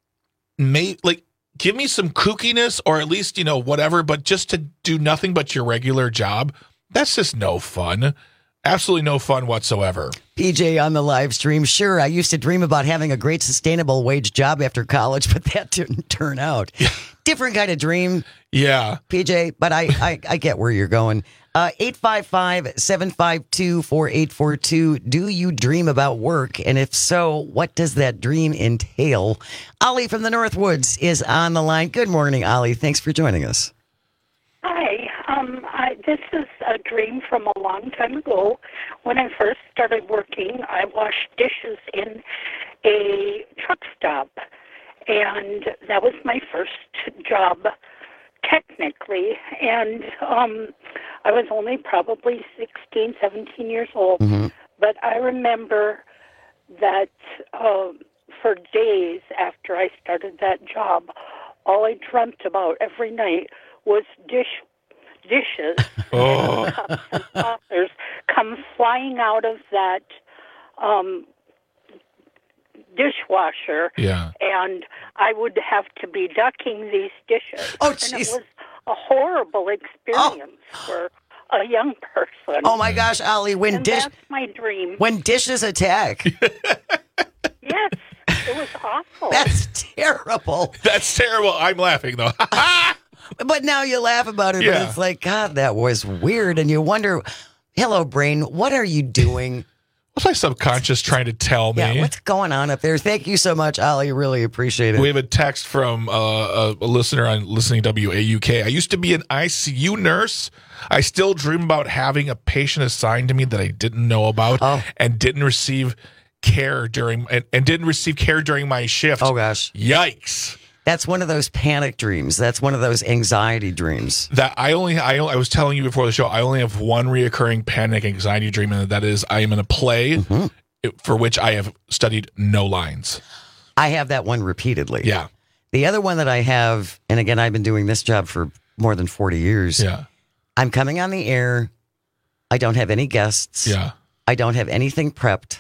may, like, give me some kookiness or at least, you know, whatever, but just to do nothing but your regular job, that's just no fun. Absolutely no fun whatsoever. P J on the live stream. Sure, I used to dream about having a great sustainable wage job after college, but that didn't turn out. Different kind of dream. Yeah. P J, but I, I, I get where you're going. Uh, eight five five, seven five two, four eight four two. Do you dream about work? And if so, what does that dream entail? Ollie from the Northwoods is on the line. Good morning, Ollie. Thanks for joining us. Hi. Um, I, this is a dream from a long time ago. When I first started working, I washed dishes in a truck stop, and that was my first job, technically. And um, I was only probably sixteen, seventeen years old. Mm-hmm. But I remember that um, for days after I started that job, all I dreamt about every night was dish dishes oh. and cups and saucers come flying out of that um, dishwasher. Yeah. And I would have to be ducking these dishes. Oh, and it was a horrible experience oh. for a young person. Oh, my gosh, Ollie, when and dish... that's my dream. When dishes attack. Yes, it was awful. That's terrible. That's terrible. I'm laughing, though. But now you laugh about it, Yeah. but it's like, God, that was weird. And you wonder, hello, brain, what are you doing? What's my subconscious trying to tell me? Yeah, what's going on up there? Thank you so much, Ollie. Really appreciate it. We have a text from uh, a, a listener on Listening W A U K. I used to be an I C U nurse. I still dream about having a patient assigned to me that I didn't know about oh. and didn't receive care during and, and didn't receive care during my shift. Oh, gosh. Yikes. That's one of those panic dreams. That's one of those anxiety dreams. That I only, I, I was telling you before the show, I only have one reoccurring panic anxiety dream, and that is I am in a play mm-hmm. for which I have studied no lines. I have that one repeatedly. Yeah. The other one that I have, and again, I've been doing this job for more than forty years. Yeah. I'm coming on the air. I don't have any guests. Yeah. I don't have anything prepped.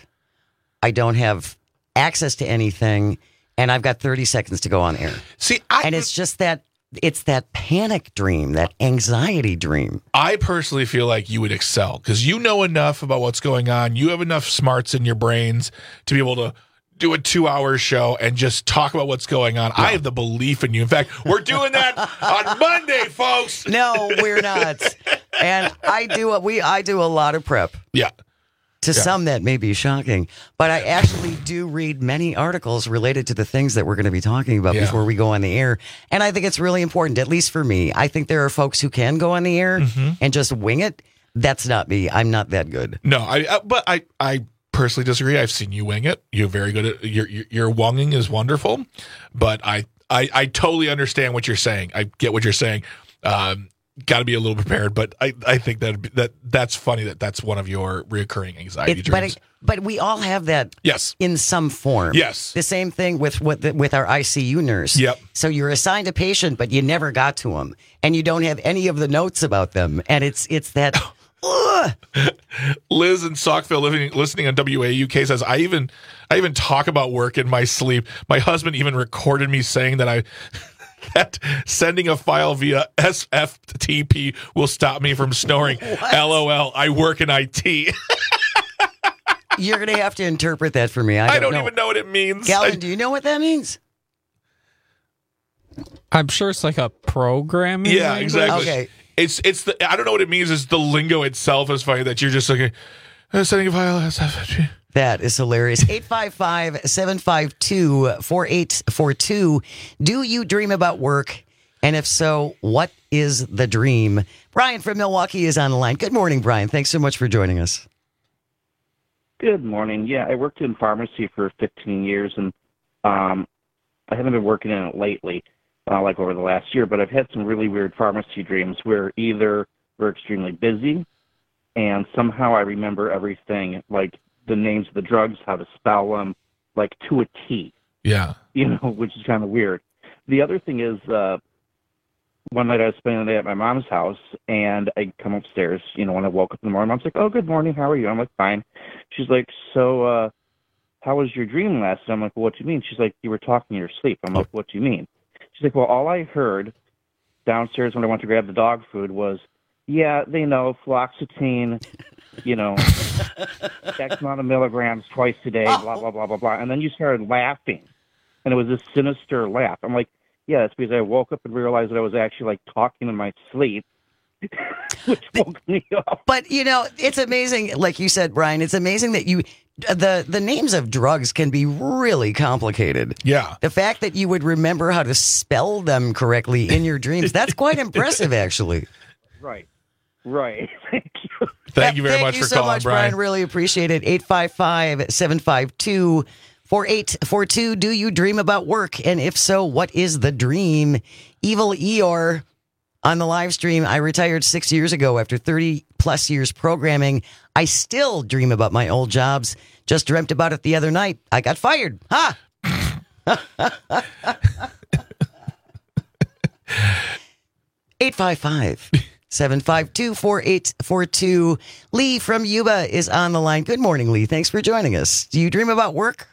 I don't have access to anything. And I've got thirty seconds to go on air. See, I, and it's just that, it's that panic dream, that anxiety dream. I personally feel like you would excel because you know enough about what's going on. You have enough smarts in your brains to be able to do a two-hour show and just talk about what's going on. Yeah. I have the belief in you. In fact, we're doing that on Monday, folks. No, we're not. And I do a, we I do a lot of prep. Yeah. To yeah. some, that may be shocking, but I actually do read many articles related to the things that we're going to be talking about yeah. before we go on the air. And I think it's really important, at least for me. I think there are folks who can go on the air mm-hmm. and just wing it. That's not me. I'm not that good. No, I. Uh, but I, I personally disagree. I've seen you wing it. You're very good at your your, your wonging is wonderful. But I, I, I totally understand what you're saying. I get what you're saying. Um, Got to be a little prepared, but I, I think that that that's funny that that's one of your reoccurring anxiety it, dreams. But, but we all have that yes. in some form. Yes. The same thing with with, the, with our I C U nurse. Yep. So you're assigned a patient, but you never got to them, and you don't have any of the notes about them, and it's it's that. Liz in Saukville, living, listening on W A U K, says, I even I even talk about work in my sleep. My husband even recorded me saying that I. That sending a file via S F T P will stop me from snoring. What? LOL, I work in I T. You're going to have to interpret that for me. I don't, I don't know. even know what it means. Galvin, I, do you know what that means? I'm sure it's like a programming Yeah, language. exactly. Okay. It's it's the I don't know what it means. It's the lingo itself is funny that you're just like uh, sending a file S F T P. That is hilarious. eight five five, seven five two, four eight four two. Do you dream about work? And if so, what is the dream? Brian from Milwaukee is on the line. Good morning, Brian. Thanks so much for joining us. Good morning. Yeah, I worked in pharmacy for fifteen years, and um, I haven't been working in it lately, uh, like over the last year, but I've had some really weird pharmacy dreams where either we're extremely busy, and somehow I remember everything, like the names of the drugs, how to spell them, like to a T. Yeah. You know, which is kind of weird. The other thing is, uh, one night I was spending the day at my mom's house, and I come upstairs, you know, when I woke up in the morning, Mom's like, oh, good morning, how are you? I'm like, fine. She's like, so, uh, how was your dream last night? I'm like, well, what do you mean? She's like, you were talking in your sleep. I'm like, what do you mean? She's like, well, all I heard downstairs when I went to grab the dog food was, yeah, they know, fluoxetine, you know, X amount of milligrams twice a day, blah, blah, blah, blah, blah. And then you started laughing, and it was this sinister laugh. I'm like, yeah, it's because I woke up and realized that I was actually, like, talking in my sleep, which woke me up. But, you know, it's amazing, like you said, Brian, it's amazing that you, the, the names of drugs can be really complicated. Yeah. The fact that you would remember how to spell them correctly in your dreams, that's quite impressive, actually. Right. Right. Thank you. Thank you very Thank much you for so calling, much, Brian. Brian. Really appreciate it. eight five five, seven five two, four eight four two. Do you dream about work? And if so, what is the dream? Evil Eeyore on the live stream. I retired six years ago after thirty plus years programming. I still dream about my old jobs. Just dreamt about it the other night. I got fired. Ha! eight five five, seven five two, four eight four two. Lee from Yuba is on the line. Good morning, Lee. Thanks for joining us. Do you dream about work?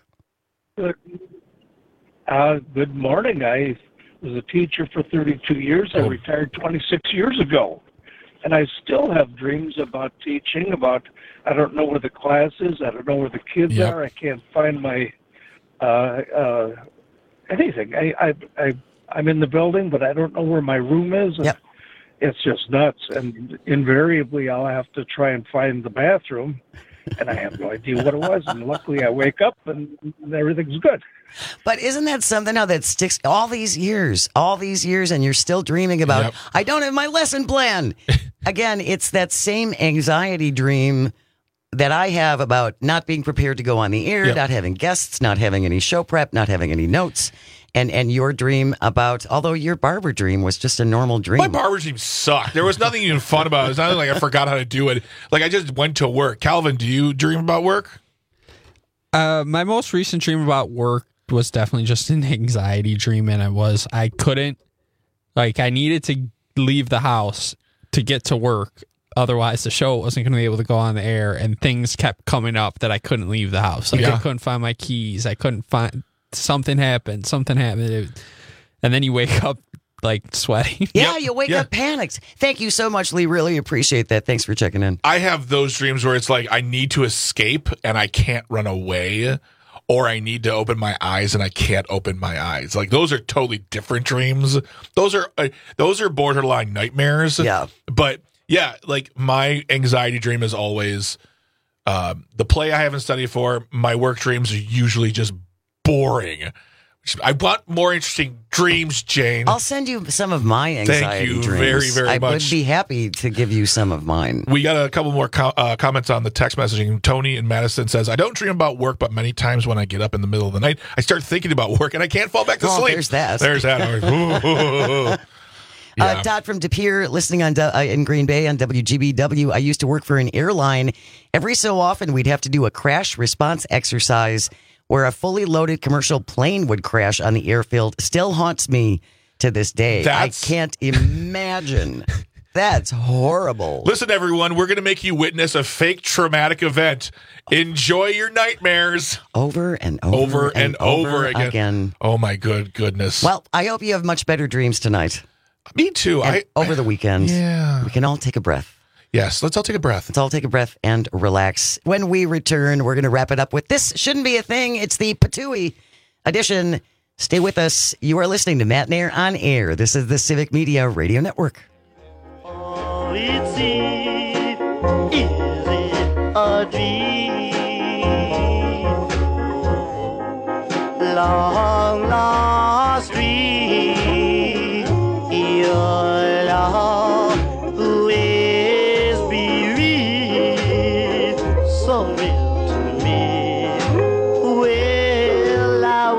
Uh, good morning. I was a teacher for thirty-two years. I retired twenty-six years ago. And I still have dreams about teaching, about, I don't know where the class is. I don't know where the kids Yep. are. I can't find my, uh, uh, anything. I, I, I, I'm in the building, but I don't know where my room is. And Yep. It's just nuts. And invariably, I'll have to try and find the bathroom. And I have no idea what it was. And luckily, I wake up and everything's good. But isn't that something now that sticks all these years, all these years, and you're still dreaming about, Yep. I don't have my lesson plan. Again, it's that same anxiety dream that I have about not being prepared to go on the air, Yep. not having guests, not having any show prep, not having any notes. And and your dream about, although your barber dream was just a normal dream. My barber dream sucked. There was nothing even fun about it. It's not like I forgot how to do it. Like I just went to work. Calvin, do you dream about work? Uh, my most recent dream about work was definitely just an anxiety dream, and it was I couldn't, like, I needed to leave the house to get to work. Otherwise, the show wasn't going to be able to go on the air, and things kept coming up that I couldn't leave the house. Like, Yeah. I couldn't find my keys. I couldn't find, something happened. Something happened. It- and then you wake up, like, sweating. Yeah, Yep. you wake Yeah. up panicked. Thank you so much, Lee. Really appreciate that. Thanks for checking in. I have those dreams where it's like I need to escape and I can't run away, or I need to open my eyes and I can't open my eyes. Like those are totally different dreams. Those are uh, those are borderline nightmares. Yeah. But yeah, like my anxiety dream is always um, the play I haven't studied for. My work dreams are usually just boring. I want more interesting dreams, Jane. I'll send you some of my anxiety Thank you dreams. very, very I much. would be happy to give you some of mine. We got a couple more co- uh, comments on the text messaging. Tony in Madison says, I don't dream about work, but many times when I get up in the middle of the night, I start thinking about work and I can't fall back to Oh, sleep. there's that. There's that. Uh, Yeah. Todd from De Pere, listening on uh, in Green Bay on W G B W. I used to work for an airline. Every so often, we'd have to do a crash response exercise where a fully loaded commercial plane would crash on the airfield. Still haunts me to this day. That's- I can't imagine. That's horrible. Listen, everyone, we're going to make you witness a fake traumatic event. Enjoy your nightmares. Over and over, Over and, over, again. again. Oh, my good goodness. Well, I hope you have much better dreams tonight. Me too. And I over the weekend. Yeah. We can all take a breath. Yes, let's all take a breath. Let's all take a breath and relax. When we return, we're going to wrap it up with This Shouldn't Be a Thing. It's the Patooey edition. Stay with us. You are listening to Matt Nair on Air. This is the Civic Media Radio Network. Oh, it's it. Is it a dream? Long lost dream. Your love always be real. So real to me. Well, I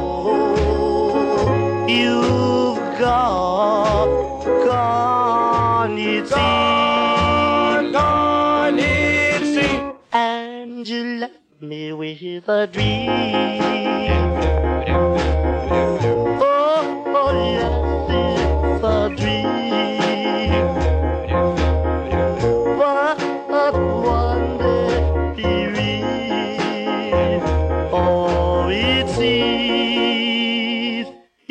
won't. You've gone, gone, it seems. Gone, gone, it seems. And you left me with a dream. Oh, oh, yes, it's a dream. But one day be real. Oh, it seems.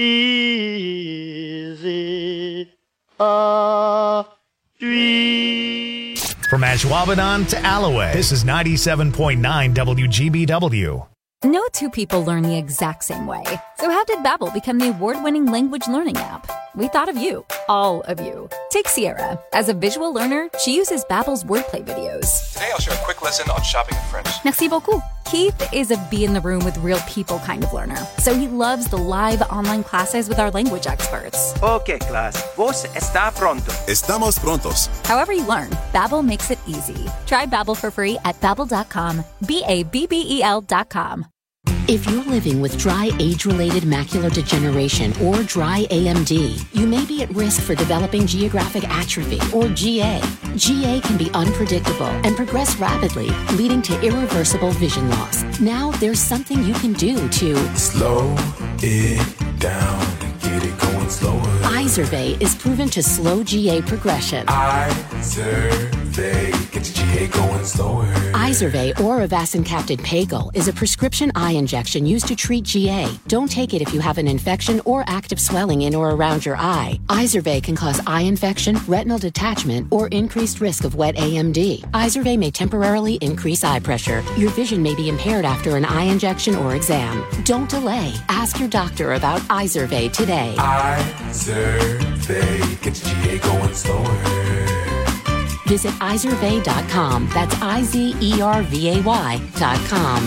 Is it a dream? From Ashwaubenon to Alloway, this is ninety-seven point nine W G B W. No two people learn the exact same way. So how did Babbel become the award-winning language learning app? We thought of you. All of you. Take Sierra. As a visual learner, she uses Babbel's wordplay videos. Today I'll share a quick lesson on shopping in French. Merci beaucoup. Keith is a be in the room with real people kind of learner. So he loves the live online classes with our language experts. Okay, class. Vos está pronto. Estamos prontos. However you learn, Babbel makes it easy. Try Babbel for free at babbel dot com. B A B B E L dot com. If you're living with dry age-related macular degeneration or dry A M D, you may be at risk for developing geographic atrophy or G A. G A can be unpredictable and progress rapidly, leading to irreversible vision loss. Now there's something you can do to slow it down and get it going slower. Izervay is proven to slow G A progression. Izervay gets G A going slower. Izervay or avacincaptad pagel is a prescription eye injection used to treat G A. Don't take it if you have an infection or active swelling in or around your eye. Izervay can cause eye infection, retinal detachment, or increased risk of wet A M D. Izervay may temporarily increase eye pressure. Your vision may be impaired after an eye injection or exam. Don't delay. Ask your doctor about Izervay today. Izervay gets G A going slower. Visit izervay dot com. That's I Z E R V A Y dot com.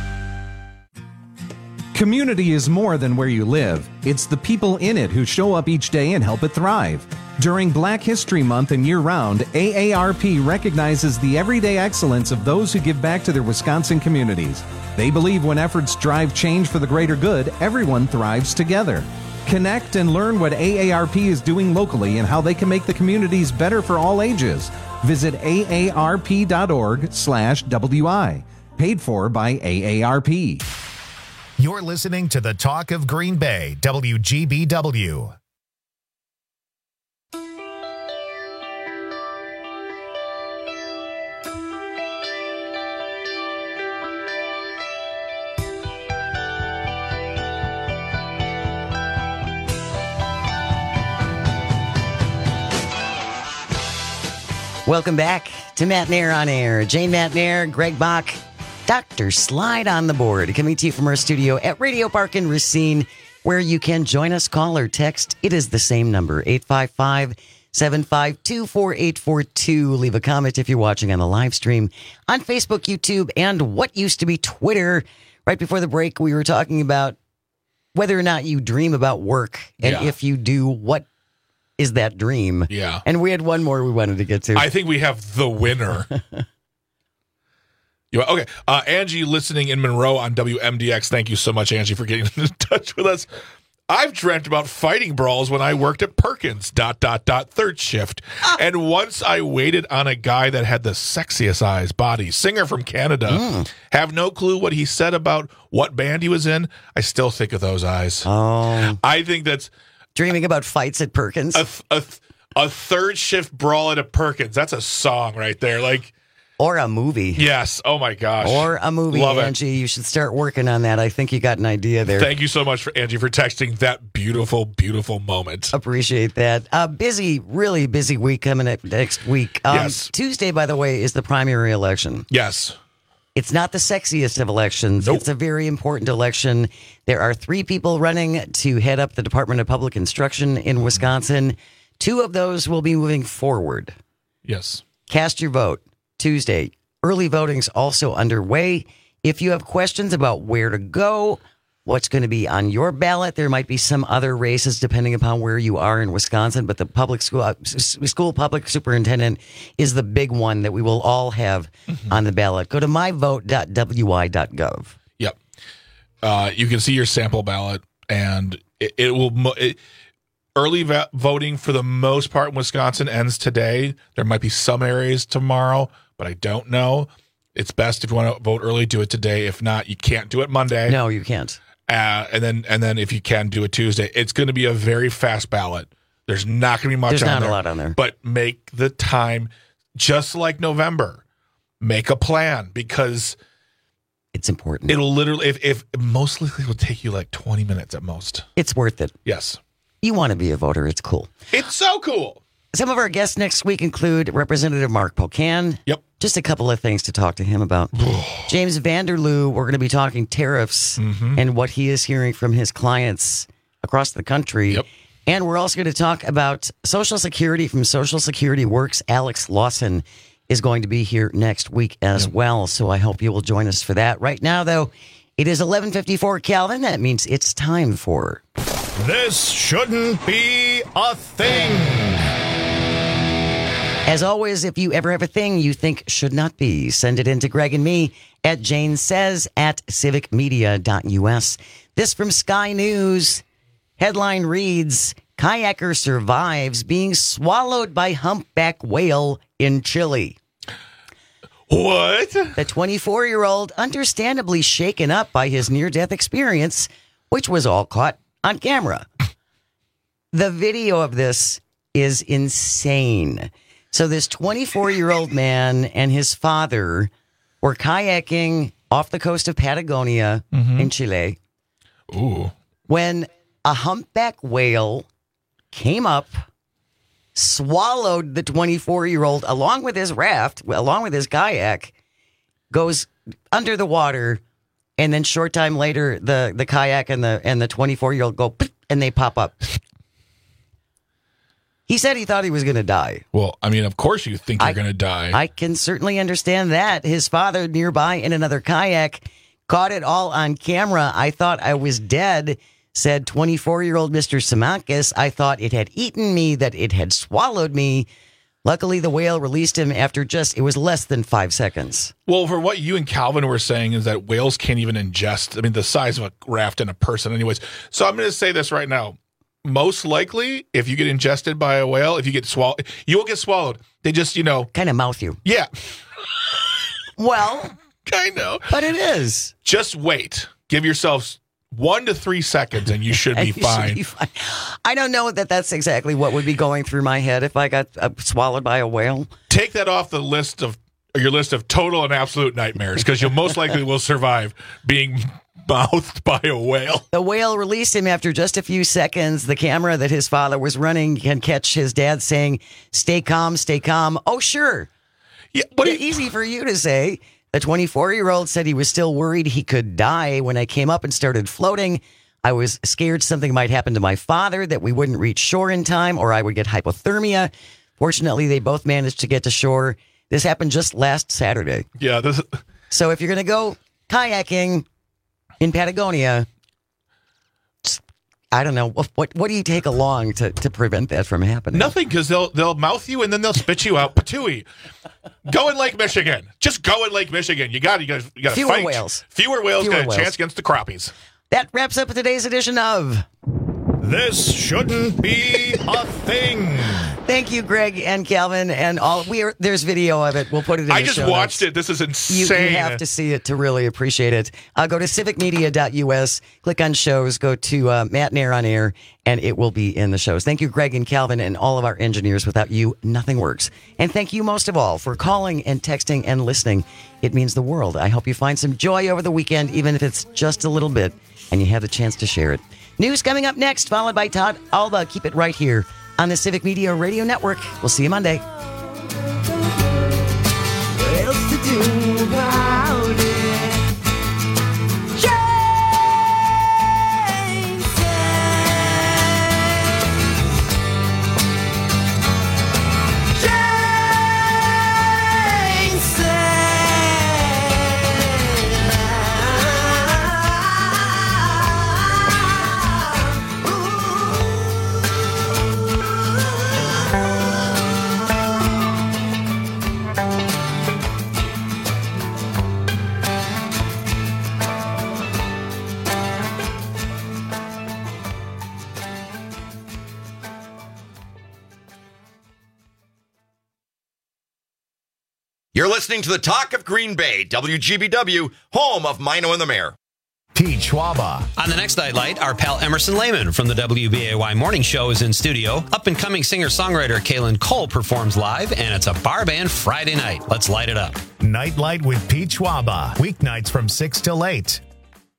Community is more than where you live. It's the people in it who show up each day and help it thrive. During Black History Month and year-round, A A R P recognizes the everyday excellence of those who give back to their Wisconsin communities. They believe when efforts drive change for the greater good, everyone thrives together. Connect and learn what A A R P is doing locally and how they can make the communities better for all ages. Visit A A R P dot org slash W I. Paid for by A A R P. You're listening to the Talk of Green Bay, W G B W. Welcome back to Matt Nair on Air. Jane Matt Nair, Greg Bach, Doctor Slide on the board, coming to you from our studio at Radio Park in Racine, where you can join us, call or text. It is the same number, eight five five, seven five two, four eight four two. Leave a comment if you're watching on the live stream on Facebook, YouTube, and what used to be Twitter. Right before the break, we were talking about whether or not you dream about work, and Yeah. if you do, what is that dream? Yeah. And we had one more we wanted to get to. I think we have the winner. You, okay. Uh, Angie listening in Monroe on W M D X. Thank you so much, Angie, for getting in touch with us. I've dreamt about fighting brawls when I worked at Perkins, dot, dot, dot, third shift. And once I waited on a guy that had the sexiest eyes, body, singer from Canada. Mm. Have no clue what he said about what band he was in. I still think of those eyes. Oh. I think that's... Dreaming about fights at Perkins. A, a, a third shift brawl at a Perkins. That's a song right there. Like, or a movie. Yes. Oh my gosh. Or a movie, Love Angie. It. You should start working on that. I think you got an idea there. Thank you so much, for Angie, for texting that beautiful, beautiful moment. Appreciate that. Uh, busy, really busy week coming up next week. Um, Yes. Tuesday, by the way, is the primary election. Yes. It's not the sexiest of elections. Nope. It's a very important election. There are three people running to head up the Department of Public Instruction in Wisconsin. Two of those will be moving forward. Yes. Cast your vote Tuesday. Early voting's also underway. If you have questions about where to go, what's going to be on your ballot, there might be some other races depending upon where you are in Wisconsin, but the public school uh, s- school public superintendent is the big one that we will all have mm-hmm. on the ballot. Go to my vote dot W I dot gov. Yep. Uh, you can see your sample ballot, and it, it will. Mo- it, early va- voting for the most part in Wisconsin ends today. There might be some areas tomorrow, but I don't know. It's best if you want to vote early, do it today. If not, you can't do it Monday. No, you can't. Uh, and then, and then, if you can do it Tuesday, it's going to be a very fast ballot. There's not going to be much. There's on not there, a lot on there, but make the time, just like November. Make a plan because it's important. It'll literally, if, if most likely, will take you like twenty minutes at most. It's worth it. Yes, you want to be a voter. It's cool. It's so cool. some of our guests next week include Representative Mark Pocan. Yep. Just a couple of things to talk to him about. James Vanderloo, we're going to be talking tariffs Mm-hmm. and what he is hearing from his clients across the country. Yep. And we're also going to talk about Social Security from Social Security Works. Alex Lawson is going to be here next week as Yep. well. So I hope you will join us for that. Right now, though, it is eleven fifty-four Calvin. That means it's time for... This shouldn't be a thing. As always, if you ever have a thing you think should not be, send it in to Greg and me at Jane Says at civic media dot U S. This from Sky News. Headline reads, Kayaker survives being swallowed by humpback whale in Chile. What? The twenty-four-year-old understandably shaken up by his near-death experience, which was all caught on camera. The video of this is insane. So this twenty-four-year-old man and his father were kayaking off the coast of Patagonia Mhm. in Chile Ooh. when a humpback whale came up, swallowed the twenty-four-year-old along with his raft, along with his kayak, goes under the water, and then short time later, the, the kayak and the and the twenty-four-year-old go, and they pop up. He said he thought he was going to die. Well, I mean, of course you think you're I- going to die. I can certainly understand that. His father nearby in another kayak caught it all on camera. I thought I was dead, said twenty-four-year-old Mister Samankis. I thought it had eaten me, that it had swallowed me. Luckily, the whale released him after just, it was less than five seconds. Well, for what you and Calvin were saying is that whales can't even ingest, I mean, the size of a raft and a person anyways. So I'm going to say this right now. Most likely, if you get ingested by a whale, if you get swallowed, you will get swallowed. They just, you know. Kind of mouth you. Yeah. Well. I know. But it is. Just wait. Give yourselves one to three seconds and you should be You should fine. be fine. I don't know that that's exactly what would be going through my head if I got uh, swallowed by a whale. Take that off the list of or your list of total and absolute nightmares because you most likely will survive being mouthed by a whale. The whale released him after just a few seconds. The camera that his father was running can catch his dad saying, "Stay calm, stay calm." Oh, sure. Yeah, but it's easy for you to say. The twenty-four-year-old said he was still worried he could die when I came up and started floating. I was scared something might happen to my father, that we wouldn't reach shore in time, or I would get hypothermia. Fortunately, they both managed to get to shore. This happened just last Saturday. Yeah. This. So if you're going to go kayaking in Patagonia, I don't know, what what, what do you take along to, to prevent that from happening? Nothing, because they'll they'll mouth you and then they'll spit you out. Patooey. Go in Lake Michigan. Just go in Lake Michigan. You got you got you got to Fewer fight. whales. Fewer whales Fewer got a whales. chance against the crappies. That wraps up today's edition of This shouldn't be a thing. Thank you, Greg and Calvin, and all. We are there's video of it. We'll put it in I the just show watched notes. it. This is You, insane. you have to see it to really appreciate it. Uh, go to civic media dot U S, click on shows, go to uh, Matt and Air on Air, and it will be in the shows. Thank you, Greg and Calvin, and all of our engineers. Without you, nothing works. And thank you most of all for calling and texting and listening. It means the world. I hope you find some joy over the weekend, even if it's just a little bit, and you have the chance to share it. News coming up next, followed by Todd Alba. Keep it right here on the Civic Media Radio Network. We'll see you Monday. What else to do about it? Jane said. Jane You're listening to the Talk of Green Bay, W G B W, home of Mino and the Mayor. Pete Schwaba. On the next Nightlight, our pal Emerson Lehman from the W B A Y Morning Show is in studio. Up-and-coming singer-songwriter Kaylin Cole performs live, and it's a bar band Friday night. Let's light it up. Nightlight with Pete Schwaba. Weeknights from six till eight.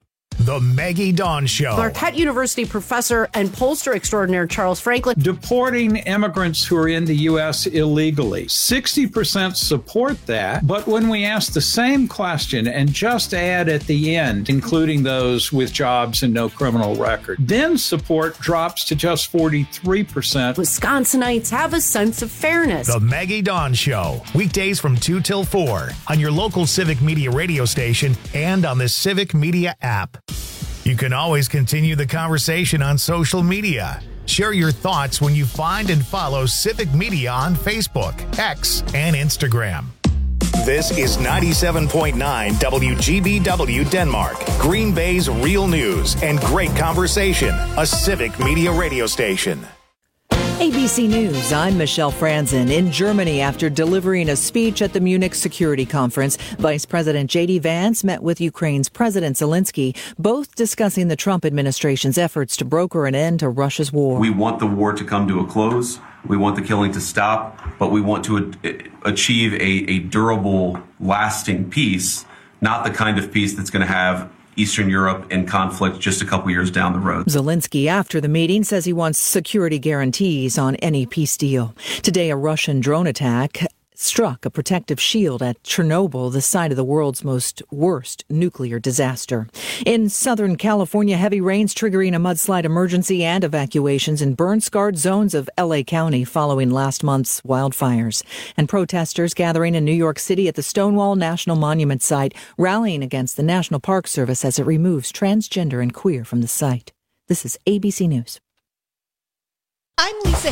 The Maggie Dawn Show. Marquette University professor and pollster extraordinaire Charles Franklin. Deporting immigrants who are in the U S illegally. sixty percent support that, but when we ask the same question and just add at the end, including those with jobs and no criminal record, then support drops to just forty-three percent. Wisconsinites have a sense of fairness. The Maggie Dawn Show. Weekdays from two till four on your local Civic Media radio station and on the Civic Media app. You can always continue the conversation on social media. Share your thoughts when you find and follow Civic Media on Facebook, X, and Instagram. This is ninety-seven point nine W G B W Denmark, Green Bay's real news and great conversation, a Civic Media radio station. A B C News, I'm Michelle Franzen. In Germany, after delivering a speech at the Munich Security Conference, Vice President J D Vance met with Ukraine's President Zelensky, both discussing the Trump administration's efforts to broker an end to Russia's war. We want the war to come to a close. We want the killing to stop, but we want to a- achieve a, a durable, lasting peace, not the kind of peace that's going to have Eastern Europe in conflict just a couple years down the road. Zelensky, after the meeting, says he wants security guarantees on any peace deal. Today, a Russian drone attack struck a protective shield at Chernobyl, the site of the world's most worst nuclear disaster. In Southern California, heavy rains triggering a mudslide emergency and evacuations in burn-scarred zones of L A County following last month's wildfires. And protesters gathering in New York City at the Stonewall National Monument site, rallying against the National Park Service as it removes transgender and queer from the site. This is A B C News. I'm Lisa